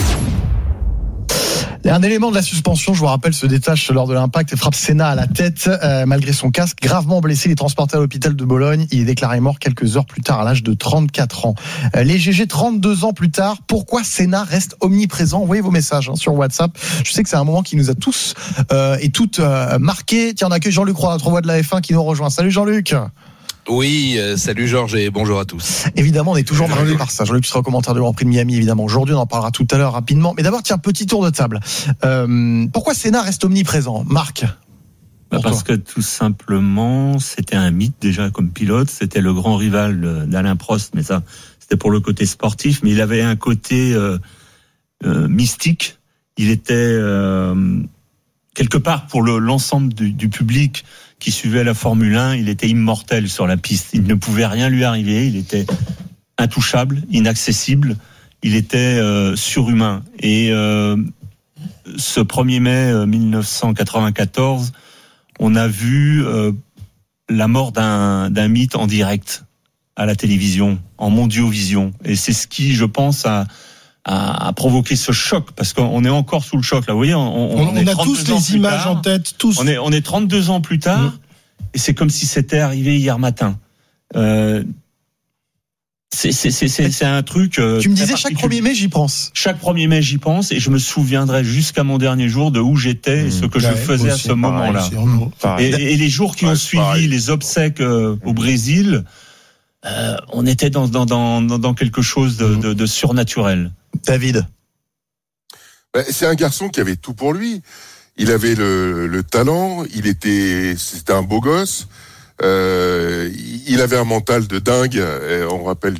Un élément de la suspension, je vous rappelle, se détache lors de l'impact et frappe Senna à la tête. Euh, malgré son casque, gravement blessé, il est transporté à l'hôpital de Bologne. Il est déclaré mort quelques heures plus tard à l'âge de trente-quatre ans. Euh, les G G, trente-deux ans plus tard, pourquoi Senna reste omniprésent? Envoyez vos messages hein, sur WhatsApp. Je sais que c'est un moment qui nous a tous euh, et toutes euh, marqués. Tiens, on accueille Jean-Luc Roy, notre voix de la F un qui nous rejoint. Salut Jean-Luc. Oui, euh, salut Georges et bonjour à tous. Évidemment, on est toujours marqué par ça. Jean-Luc sera au commentaire du Grand Prix de Miami, évidemment. Aujourd'hui, on en parlera tout à l'heure rapidement. Mais d'abord, tiens, petit tour de table. Euh, pourquoi Senna reste omniprésent, Marc? Bah parce que tout simplement, c'était un mythe déjà comme pilote. C'était le grand rival d'Alain Prost, mais ça, c'était pour le côté sportif. Mais il avait un côté euh, euh, mystique. Il était euh, quelque part pour le, l'ensemble du, du public qui suivait la Formule un, il était immortel sur la piste. Il ne pouvait rien lui arriver. Il était intouchable, inaccessible. Il était euh, surhumain. Et euh, ce premier mai mille neuf cent quatre-vingt-quatorze, on a vu euh, la mort d'un, d'un mythe en direct à la télévision, en mondiovision. Et c'est ce qui, je pense, a, a, a provoqué ce choc, parce qu'on est encore sous le choc. Là, vous voyez, on, on, on, on a tous les images tard, en tête, tous. On est, on est trente-deux ans plus tard, mmh. et c'est comme si c'était arrivé hier matin. Euh, c'est, c'est, c'est, c'est, c'est un truc. Euh, tu me disais chaque premier mai, j'y pense. Chaque premier mai, j'y pense, et je me souviendrai jusqu'à mon dernier jour de où j'étais mmh. et ce que ouais, je faisais à ce pareil, moment-là. Mmh. Et, et les jours qui ouais, ont suivi, pareil. les obsèques euh, au Brésil, euh, on était dans, dans, dans, dans quelque chose de, de, de surnaturel. David. Ben, c'est un garçon qui avait tout pour lui. Il avait le, le talent, il était, c'était un beau gosse. Euh, il avait un mental de dingue. Et on rappelle,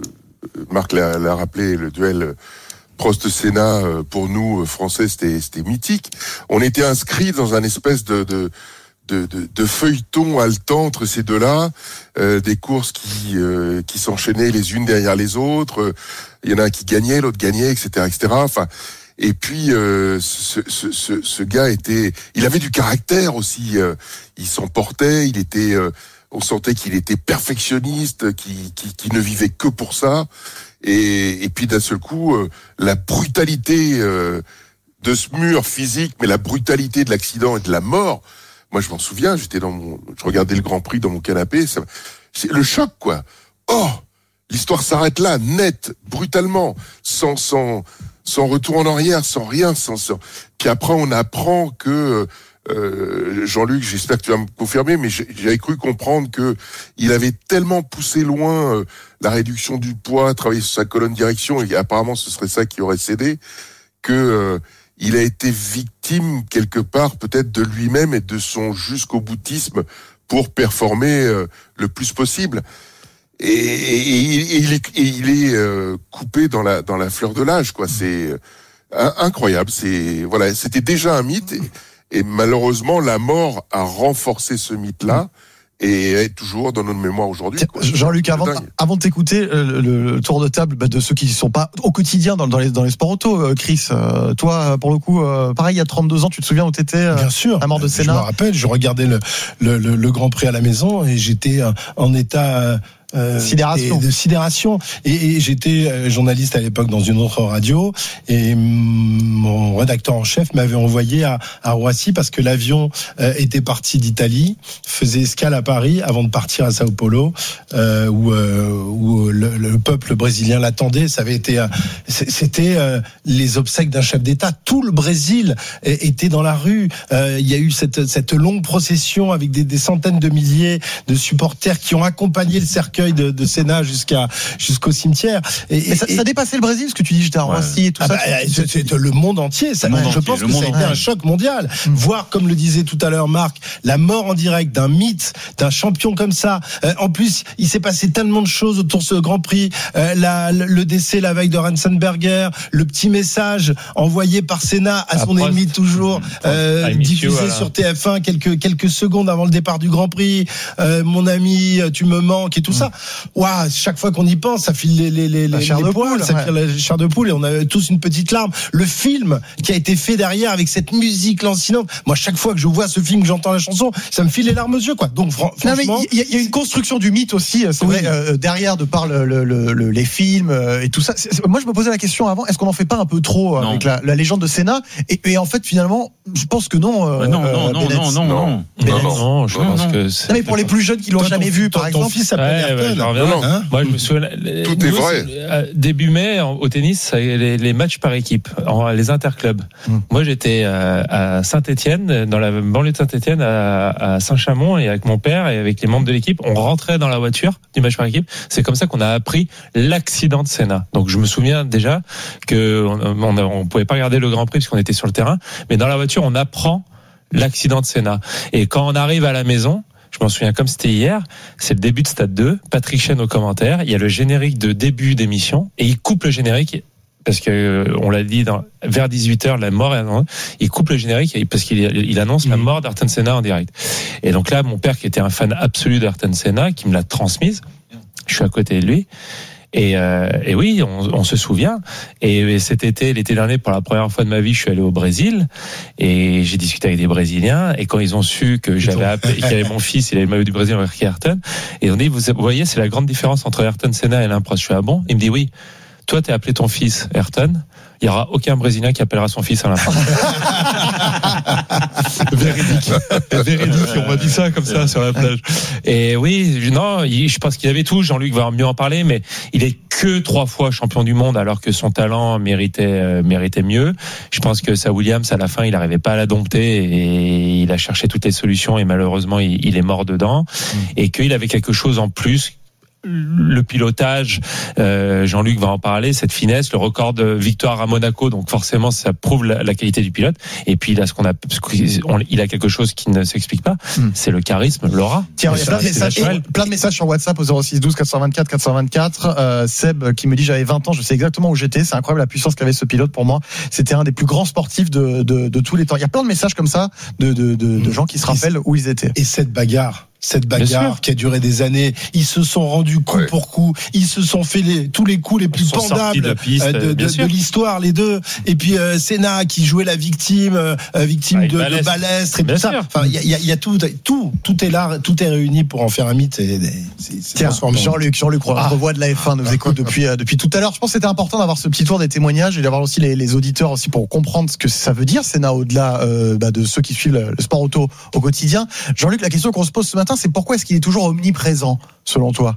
Marc l'a, l'a rappelé, le duel Prost-Senna, pour nous, Français, c'était, c'était mythique. On était inscrits dans un espèce de, de, de, de, de feuilleton haletant entre ces deux-là, euh, des courses qui, euh, qui s'enchaînaient les unes derrière les autres. Il y en a un qui gagnait, l'autre gagnait, et cetera, et cetera. Enfin, et puis, euh, ce, ce, ce, ce gars était, il avait du caractère aussi. Euh, il s'emportait, il était, euh, on sentait qu'il était perfectionniste, qui, qui, qui ne vivait que pour ça. Et, et puis d'un seul coup, euh, la brutalité euh, de ce mur physique, mais la brutalité de l'accident et de la mort. Moi, je m'en souviens. J'étais dans mon, je regardais le Grand Prix dans mon canapé. Ça, c'est le choc, quoi. Oh, l'histoire s'arrête là, net, brutalement, sans, sans, sans retour en arrière, sans rien, sans, sans. Puis après, on apprend que euh, Jean-Luc, j'espère que tu vas me confirmer, mais j'avais cru comprendre que il avait tellement poussé loin euh, la réduction du poids, travaillé sur sa colonne direction, et apparemment ce serait ça qui aurait cédé, que euh, il a été victime quelque part peut-être de lui-même et de son jusqu'au boutisme pour performer euh, le plus possible. Et, et, et, et il est, et il est euh, coupé dans la dans la fleur de l'âge, quoi. C'est euh, incroyable. C'est voilà, c'était déjà un mythe. Et, Et malheureusement, la mort a renforcé ce mythe-là et est toujours dans notre mémoire aujourd'hui. Quoi. Jean-Luc, avant, avant de t'écouter, le, le tour de table bah, de ceux qui ne sont pas au quotidien dans, dans, les, dans les sports auto, Chris, euh, toi, pour le coup, euh, pareil, il y a trente-deux ans, tu te souviens où tu étais euh, Bien sûr. La mort de Senna. Je me rappelle, je regardais le, le, le, le Grand Prix à la maison et j'étais en état... Euh, sidération. de sidération et, et j'étais journaliste à l'époque dans une autre radio et mon rédacteur en chef m'avait envoyé à, à Roissy parce que l'avion euh, était parti d'Italie, faisait escale à Paris avant de partir à Sao Paulo euh, où, euh, où le, le peuple brésilien l'attendait. Ça avait été, euh, c'était euh, les obsèques d'un chef d'État. Tout le Brésil était dans la rue. Euh, il y a eu cette, cette longue procession avec des, des centaines de milliers de supporters qui ont accompagné le cercueil De, de Senna jusqu'à jusqu'au cimetière. Et, et ça, et, ça dépassait le Brésil, ce que tu dis, j'étais à Roissy et tout ah ça. Bah, c'est, c'est le monde entier. Ça, monde je entier, pense que ça a été entier. un choc mondial. Mmh. Voir, comme le disait tout à l'heure Marc, la mort en direct d'un mythe, d'un champion comme ça. Euh, en plus, il s'est passé tellement de choses autour de ce Grand Prix. Euh, la, le décès la veille de Ratzenberger, le petit message envoyé par Senna à, à son Prost. ennemi toujours, euh, diffusé you, voilà. sur T F un quelques quelques secondes avant le départ du Grand Prix. Euh, mon ami, tu me manques et tout mmh. ça. Waouh, chaque fois qu'on y pense, ça file les les les, les, les poils, poule, ça ouais. file la chair de poule et on a tous une petite larme. Le film qui a été fait derrière avec cette musique lancinante. Moi, chaque fois que je vois ce film, que j'entends la chanson, ça me file les larmes aux yeux, quoi. Donc fran- franchement, il y, y a une construction du mythe aussi, c'est oui. vrai, euh, derrière de par le, le, le, les films euh, et tout ça. C'est, c'est, moi, je me posais la question avant, est-ce qu'on en fait pas un peu trop euh, avec la, la légende de Senna et, et en fait, finalement, je pense que non. Euh, non, non, non, non, non, non, non, non, je pense que c'est... Non, mais pour les plus jeunes qui l'ont jamais vu, par exemple. Ton fils s'appelle Ayrton. Moi, je me souviens. Tout nous, est vrai. Début mai, au tennis, les, les matchs par équipe, les interclubs. Mm. Moi, j'étais à Saint-Étienne, dans la banlieue de Saint-Étienne, à, à Saint-Chamond, et avec mon père et avec les membres de l'équipe, on rentrait dans la voiture du match par équipe. C'est comme ça qu'on a appris l'accident de Senna. Donc, je me souviens déjà que on, on, on pouvait pas regarder le Grand Prix parce qu'on était sur le terrain, mais dans la voiture, on apprend l'accident de Senna. Et quand on arrive à la maison, je m'en souviens comme c'était hier, c'est le début de Stade deux, Patrick Chêne au commentaire, il y a le générique de début d'émission, et il coupe le générique, parce que on l'a dit dans, vers dix-huit heures, la mort, il coupe le générique, parce qu'il il annonce mmh. la mort d'Ayrton Senna en direct. Et donc là, mon père, qui était un fan absolu d'Ayrton Senna, qui me l'a transmise, je suis à côté de lui, Et, euh, et oui, on, on se souvient. Et, et cet été, l'été dernier, pour la première fois de ma vie, je suis allé au Brésil et j'ai discuté avec des Brésiliens. Et quand ils ont su que j'avais appelé, qu'il y avait mon fils, il avait le maillot du Brésil avec Ayrton, et on dit, vous, vous voyez, c'est la grande différence entre Ayrton Senna et l'Impros. Je suis ah bon. Il me dit oui. Toi, t'es appelé ton fils Ayrton. Il y aura aucun Brésilien qui appellera son fils à l'Impros. Véridique. Véridique. On m'a dit ça comme ça sur la plage. Et oui, non, je pense qu'il avait tout. Jean-Luc va mieux en parler, mais il est que trois fois champion du monde alors que son talent méritait euh, méritait mieux. Je pense que ça Williams à la fin, il n'arrivait pas à la dompter et il a cherché toutes les solutions et malheureusement il, il est mort dedans. Mmh. Et qu'il avait quelque chose en plus le pilotage, euh, Jean-Luc va en parler, cette finesse, le record de victoire à Monaco, donc forcément ça prouve la, la qualité du pilote. Et puis il a ce qu'on a, on, il a quelque chose qui ne s'explique pas, hmm. c'est le charisme, l'aura. Tiens, il y a plein de messages, plein de messages sur WhatsApp au zéro six douze quatre cent vingt-quatre quatre cent vingt-quatre. Euh, Seb qui me dit j'avais vingt ans, je sais exactement où j'étais. C'est incroyable la puissance qu'avait ce pilote pour moi. C'était un des plus grands sportifs de, de, de tous les temps. Il y a plein de messages comme ça de, de, de, de gens qui se rappellent où ils étaient. Et cette bagarre. Cette bagarre qui a duré des années, ils se sont rendus coup ouais. pour coup, ils se sont fait les, tous les coups les plus pendables de, piste, de, de, de, de l'histoire, les deux. Et puis euh, Senna qui jouait la victime, euh, victime ah, de, Balestre. de Balestre et bien tout sûr. ça. Enfin, il y a, y a tout, tout, tout est là, tout est réuni pour en faire un mythe. Et, et c'est, c'est Tiens, Jean-Luc, Jean-Luc, on ah. revoit de la F un, nous écoute depuis euh, depuis tout à l'heure. Je pense que c'était important d'avoir ce petit tour des témoignages et d'avoir aussi les, les auditeurs aussi pour comprendre ce que ça veut dire Senna au-delà euh, bah, de ceux qui suivent le, le sport auto au quotidien. Jean-Luc, la question qu'on se pose ce matin, c'est pourquoi est-ce qu'il est toujours omniprésent, selon toi?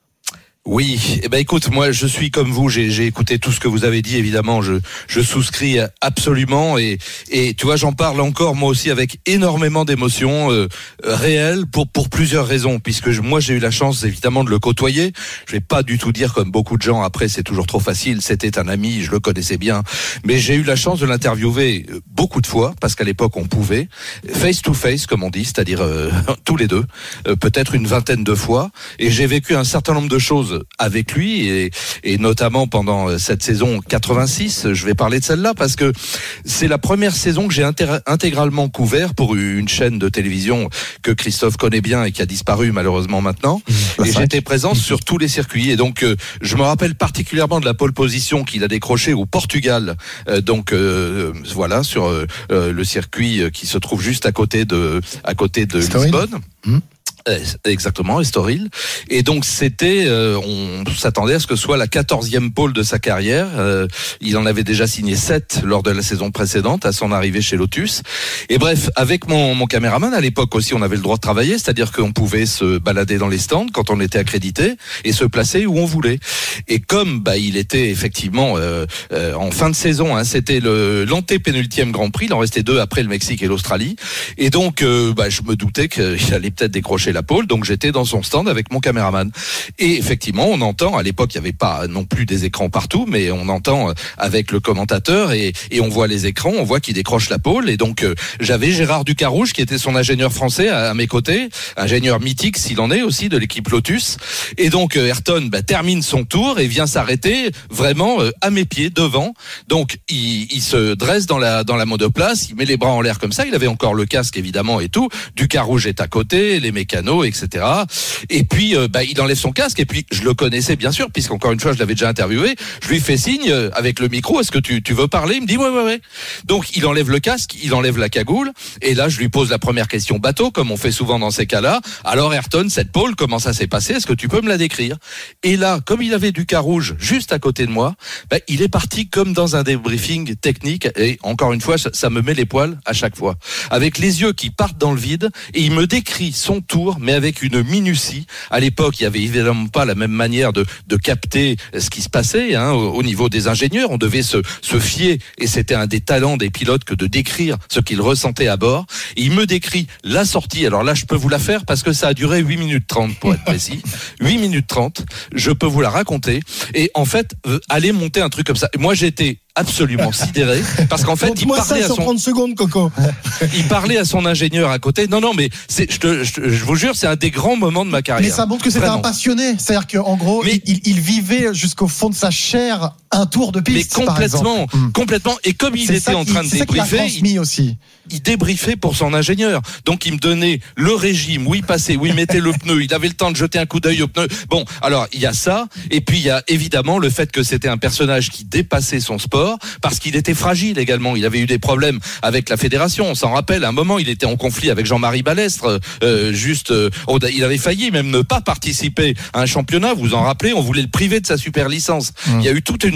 Oui, eh ben écoute, moi je suis comme vous, j'ai, j'ai écouté tout ce que vous avez dit, évidemment, je, je souscris absolument et, et tu vois, j'en parle encore moi aussi avec énormément d'émotions euh, réelles pour pour plusieurs raisons, puisque je, moi j'ai eu la chance évidemment de le côtoyer. Je vais pas du tout dire comme beaucoup de gens, après c'est toujours trop facile, c'était un ami, je le connaissais bien, mais j'ai eu la chance de l'interviewer beaucoup de fois, parce qu'à l'époque on pouvait, face to face comme on dit, c'est-à-dire euh, tous les deux, euh, peut-être une vingtaine de fois, et j'ai vécu un certain nombre de choses avec lui et, et notamment pendant cette saison quatre-vingt-six, je vais parler de celle-là parce que c'est la première saison que j'ai intér- intégralement couvert pour une chaîne de télévision que Christophe connaît bien et qui a disparu malheureusement maintenant. Mmh, et j'étais présent mmh. sur tous les circuits et donc euh, je me rappelle particulièrement de la pole position qu'il a décrochée au Portugal, euh, donc euh, voilà sur euh, le circuit qui se trouve juste à côté de à côté de Lisbonne. Mmh. Exactement, Estoril. Et donc c'était, euh, on s'attendait à ce que ce soit la quatorzième pole de sa carrière. Euh, il en avait déjà signé sept lors de la saison précédente, à son arrivée chez Lotus. Et bref, avec mon, mon caméraman à l'époque aussi, on avait le droit de travailler, c'est-à-dire qu'on pouvait se balader dans les stands quand on était accrédité et se placer où on voulait. Et comme bah il était effectivement euh, euh, en fin de saison, hein, c'était le l'antépénultième Grand Prix, il en restait deux après le Mexique et l'Australie. Et donc euh, bah je me doutais qu'il allait peut-être décrocher la pole, donc j'étais dans son stand avec mon caméraman. Et effectivement, on entend, à l'époque, il n'y avait pas non plus des écrans partout, mais on entend avec le commentateur et, et on voit les écrans, on voit qu'il décroche la pole. Et donc, euh, j'avais Gérard Ducarouge, qui était son ingénieur français à, à mes côtés, ingénieur mythique s'il en est aussi, de l'équipe Lotus. Et donc, euh, Ayrton bah, termine son tour et vient s'arrêter vraiment euh, à mes pieds, devant. Donc, il, il se dresse dans la, dans la monoplace, il met les bras en l'air comme ça, il avait encore le casque évidemment et tout. Ducarouge est à côté, les mécanos, et cetera. Et puis, euh, bah, il enlève son casque. Et puis, je le connaissais bien sûr, puisqu'encore une fois, je l'avais déjà interviewé. Je lui fais signe euh, avec le micro. Est-ce que tu, tu veux parler? Il me dit ouais, ouais, ouais. Donc, il enlève le casque, il enlève la cagoule. Et là, je lui pose la première question bateau, comme on fait souvent dans ces cas-là. Alors, Ayrton, cette pole, comment ça s'est passé? Est-ce que tu peux me la décrire? Et là, comme il avait du Carouge juste à côté de moi, bah, il est parti comme dans un débriefing technique. Et encore une fois, ça, ça me met les poils à chaque fois. Avec les yeux qui partent dans le vide. Et il me décrit son tour, mais avec une minutie. À l'époque, il y avait évidemment pas la même manière de, de capter ce qui se passait hein, au, au niveau des ingénieurs. On devait se, se fier, et c'était un des talents des pilotes que de décrire ce qu'ils ressentaient à bord. Et il me décrit la sortie. Alors là, je peux vous la faire parce que ça a duré huit minutes trente pour être précis. huit minutes trente. Je peux vous la raconter. Et en fait, euh, aller monter un truc comme ça. Moi, j'étais absolument sidéré parce qu'en fait il parlait à son trente secondes Coco. Il parlait à son ingénieur à côté. Non non mais c'est je te je, je vous jure c'est un des grands moments de ma carrière. Mais ça montre que c'était un passionné, c'est-à-dire qu'en gros mais, il, il vivait jusqu'au fond de sa chair un tour de piste. Mais complètement, complètement. Et comme il c'est était en qui, train de débriefer, il, aussi. il débriefait pour son ingénieur. Donc il me donnait le régime, où il passait, où il mettait le pneu. Il avait le temps de jeter un coup d'œil au pneu. Bon, alors il y a ça, et puis il y a évidemment le fait que c'était un personnage qui dépassait son sport, parce qu'il était fragile également. Il avait eu des problèmes avec la fédération. On s'en rappelle. À un moment, il était en conflit avec Jean-Marie Balestre. Euh, juste, euh, il avait failli même ne pas participer à un championnat. Vous vous en rappelez? On voulait le priver de sa super licence. Mmh. Il y a eu toute une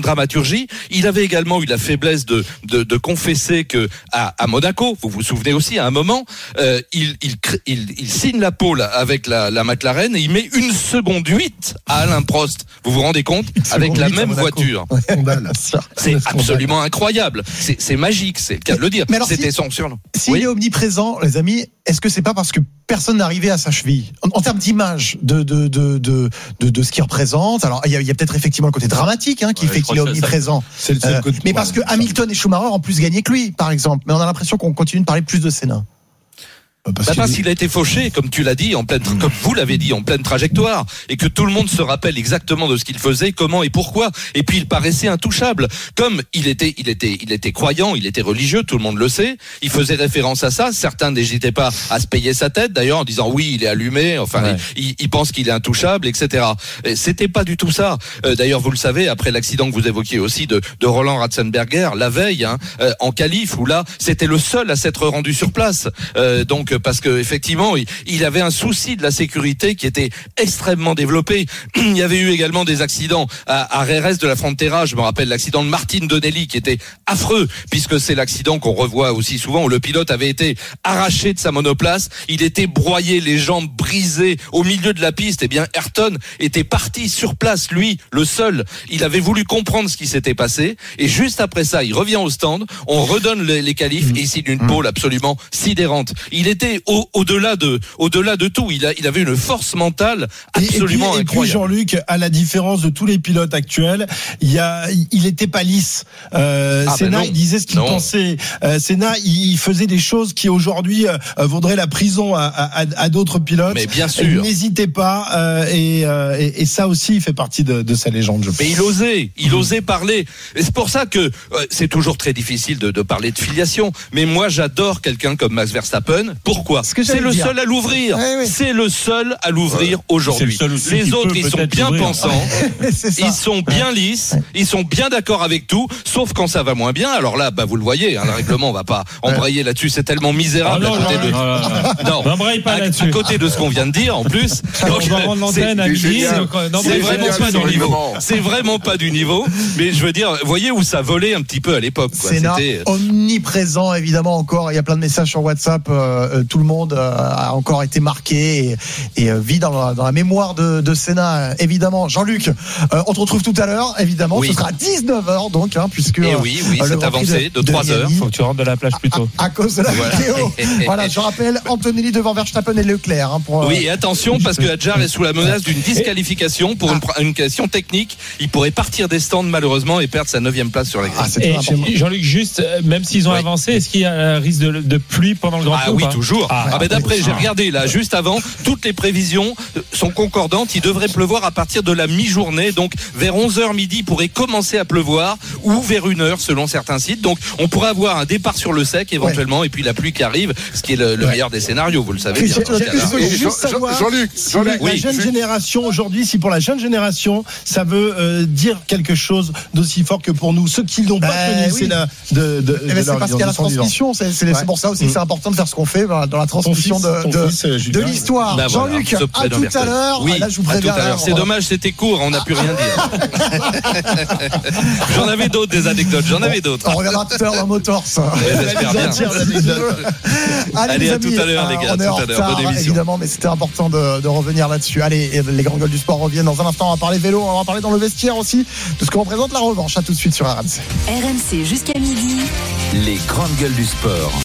dramaturgie. Il avait également eu la faiblesse de de, de confesser que à, à Monaco, vous vous souvenez aussi, à un moment, euh, il, il il il signe la pole avec la, la McLaren et il met une seconde huit à Alain Prost. Vous vous rendez compte, avec la même voiture. C'est absolument incroyable. C'est, c'est magique, c'est le cas de le dire. C'était son surnom. S'il oui. est omniprésent, les amis, est-ce que c'est pas parce que personne n'arrivait à sa cheville en, en termes d'image de de, de de de de ce qu'il représente? Alors il y a, il y a peut-être effectivement le côté dramatique hein, qui ouais, fait qu'il est omniprésent. C'est le seul euh, côté, mais parce que Hamilton et Schumacher ont plus gagné que lui, par exemple. Mais on a l'impression qu'on continue de parler plus de Senna. Parce, bah parce qu'il a été fauché, comme tu l'as dit, en pleine, comme vous l'avez dit, en pleine trajectoire, et que tout le monde se rappelle exactement de ce qu'il faisait, comment et pourquoi. Et puis il paraissait intouchable, comme il était, il était, il était croyant, il était religieux, tout le monde le sait. Il faisait référence à ça. Certains n'hésitaient pas à se payer sa tête, d'ailleurs, en disant oui, il est allumé. Enfin, ouais. il, il pense qu'il est intouchable, et cetera. Et c'était pas du tout ça. Euh, d'ailleurs, vous le savez, après l'accident que vous évoquiez aussi de, de Roland Ratzenberger, la veille, hein, euh, en qualif, où là, c'était le seul à s'être rendu sur place. Euh, donc parce que effectivement, il avait un souci de la sécurité qui était extrêmement développé. Il y avait eu également des accidents à, à Jerez de la Frontera. Je me rappelle l'accident de Martin Donnelly qui était affreux, puisque c'est l'accident qu'on revoit aussi souvent où le pilote avait été arraché de sa monoplace. Il était broyé, les jambes brisées au milieu de la piste. Eh bien, Ayrton était parti sur place, lui, le seul. Il avait voulu comprendre ce qui s'était passé. Et juste après ça, il revient au stand. On redonne les, les qualifs et il signe une pole absolument sidérante. Il était au Au-delà de, au-delà de tout, il, a, il avait une force mentale absolument et, et puis, incroyable. Et puis Jean-Luc, à la différence de tous les pilotes actuels, il y a, il était pas lisse. Euh, ah Senna, ben il disait ce qu'il non. pensait. Euh, Senna, il faisait des choses qui aujourd'hui euh, vaudraient la prison à, à, à d'autres pilotes. Mais bien sûr. Il n'hésitait pas euh, et, euh, et, et ça aussi, il fait partie de, de sa légende. Je pense. Mais il osait, il mmh. osait parler. Et c'est pour ça que euh, c'est toujours très difficile de, de parler de filiation. Mais moi, j'adore quelqu'un comme Max Verstappen. Pourquoi? C'est le dire. seul à l'ouvrir. Oui, oui. C'est le seul à l'ouvrir ouais. aujourd'hui. Le les autres, ils sont bien l'ouvrir. pensants. Ils sont bien lisses. Ils sont bien d'accord avec tout. Sauf quand ça va moins bien. Alors là, bah, vous le voyez, hein, le règlement, on va pas embrayer là-dessus. C'est tellement misérable oh non, à côté non, de. Non, non. non. Pas à, à côté de ce qu'on vient de dire, en plus. Donc, on va rendre l'antenne à midi. C'est vraiment pas du niveau. C'est vraiment pas du niveau. Mais je veux dire, voyez où ça volait un petit peu à l'époque. Senna omniprésent, évidemment, encore. Il y a plein de messages sur WhatsApp. Euh, tout le monde a encore été marqué et, et vit dans la, dans la mémoire de, de Senna, évidemment. Jean-Luc, euh, on te retrouve tout à l'heure, évidemment. Oui. Ce sera à dix-neuf heures, donc, hein, puisque. Et oui, oui, c'est avancé de, de trois heures. Faut que tu rentres de la plage plus tôt. À, à cause de la voilà. vidéo. Voilà, je rappelle, Antonelli devant Verstappen et Leclerc. Hein, pour, oui, et attention, parce que Hadjar est sous la menace d'une disqualification pour une, une question technique. Il pourrait partir des stands, malheureusement, et perdre sa neuvième place sur la grille. Ah, et Jean-Luc, juste, même s'ils ont oui. avancé, est-ce qu'il y a un risque de, de pluie pendant le Grand Prix? Ah oui, toujours. Ah, ah ben d'après, j'ai regardé là, juste avant, toutes les prévisions sont concordantes. Il devrait pleuvoir à partir de la mi-journée, donc vers onze heures midi, il pourrait commencer à pleuvoir, ou vers une heure selon certains sites. Donc on pourrait avoir un départ sur le sec éventuellement, ouais. et puis la pluie qui arrive, ce qui est le, le ouais. meilleur des scénarios, vous le savez bien. Jean-Luc, Jean la, oui, la jeune je... génération aujourd'hui, si pour la jeune génération, ça veut euh, dire quelque chose d'aussi fort que pour nous, ceux qui n'ont bah, pas connu, oui. c'est la de, de, eh ben, de c'est parce qu'il y a la transmission. C'est, c'est, ouais. c'est pour ça aussi que c'est important de faire ce qu'on fait dans la transmission fils, de, de, fils, de l'histoire. Ben Jean-Luc, voilà, à tout à l'heure. Oui, là, je vous préviens. C'est dommage, c'était court, on n'a pu rien dire. J'en avais d'autres des anecdotes, j'en avais d'autres. On reviendra tout à l'heure dans Motors. J'espère bien. Allez, à tout à l'heure, les gars. On est en retard, évidemment, mais c'était important de, de revenir là-dessus. Allez, les grandes gueules du sport reviennent dans un instant. On va parler vélo, on va parler dans le vestiaire aussi de ce que représente la revanche. À tout de suite sur R M C. R M C jusqu'à midi. Les grandes gueules du sport.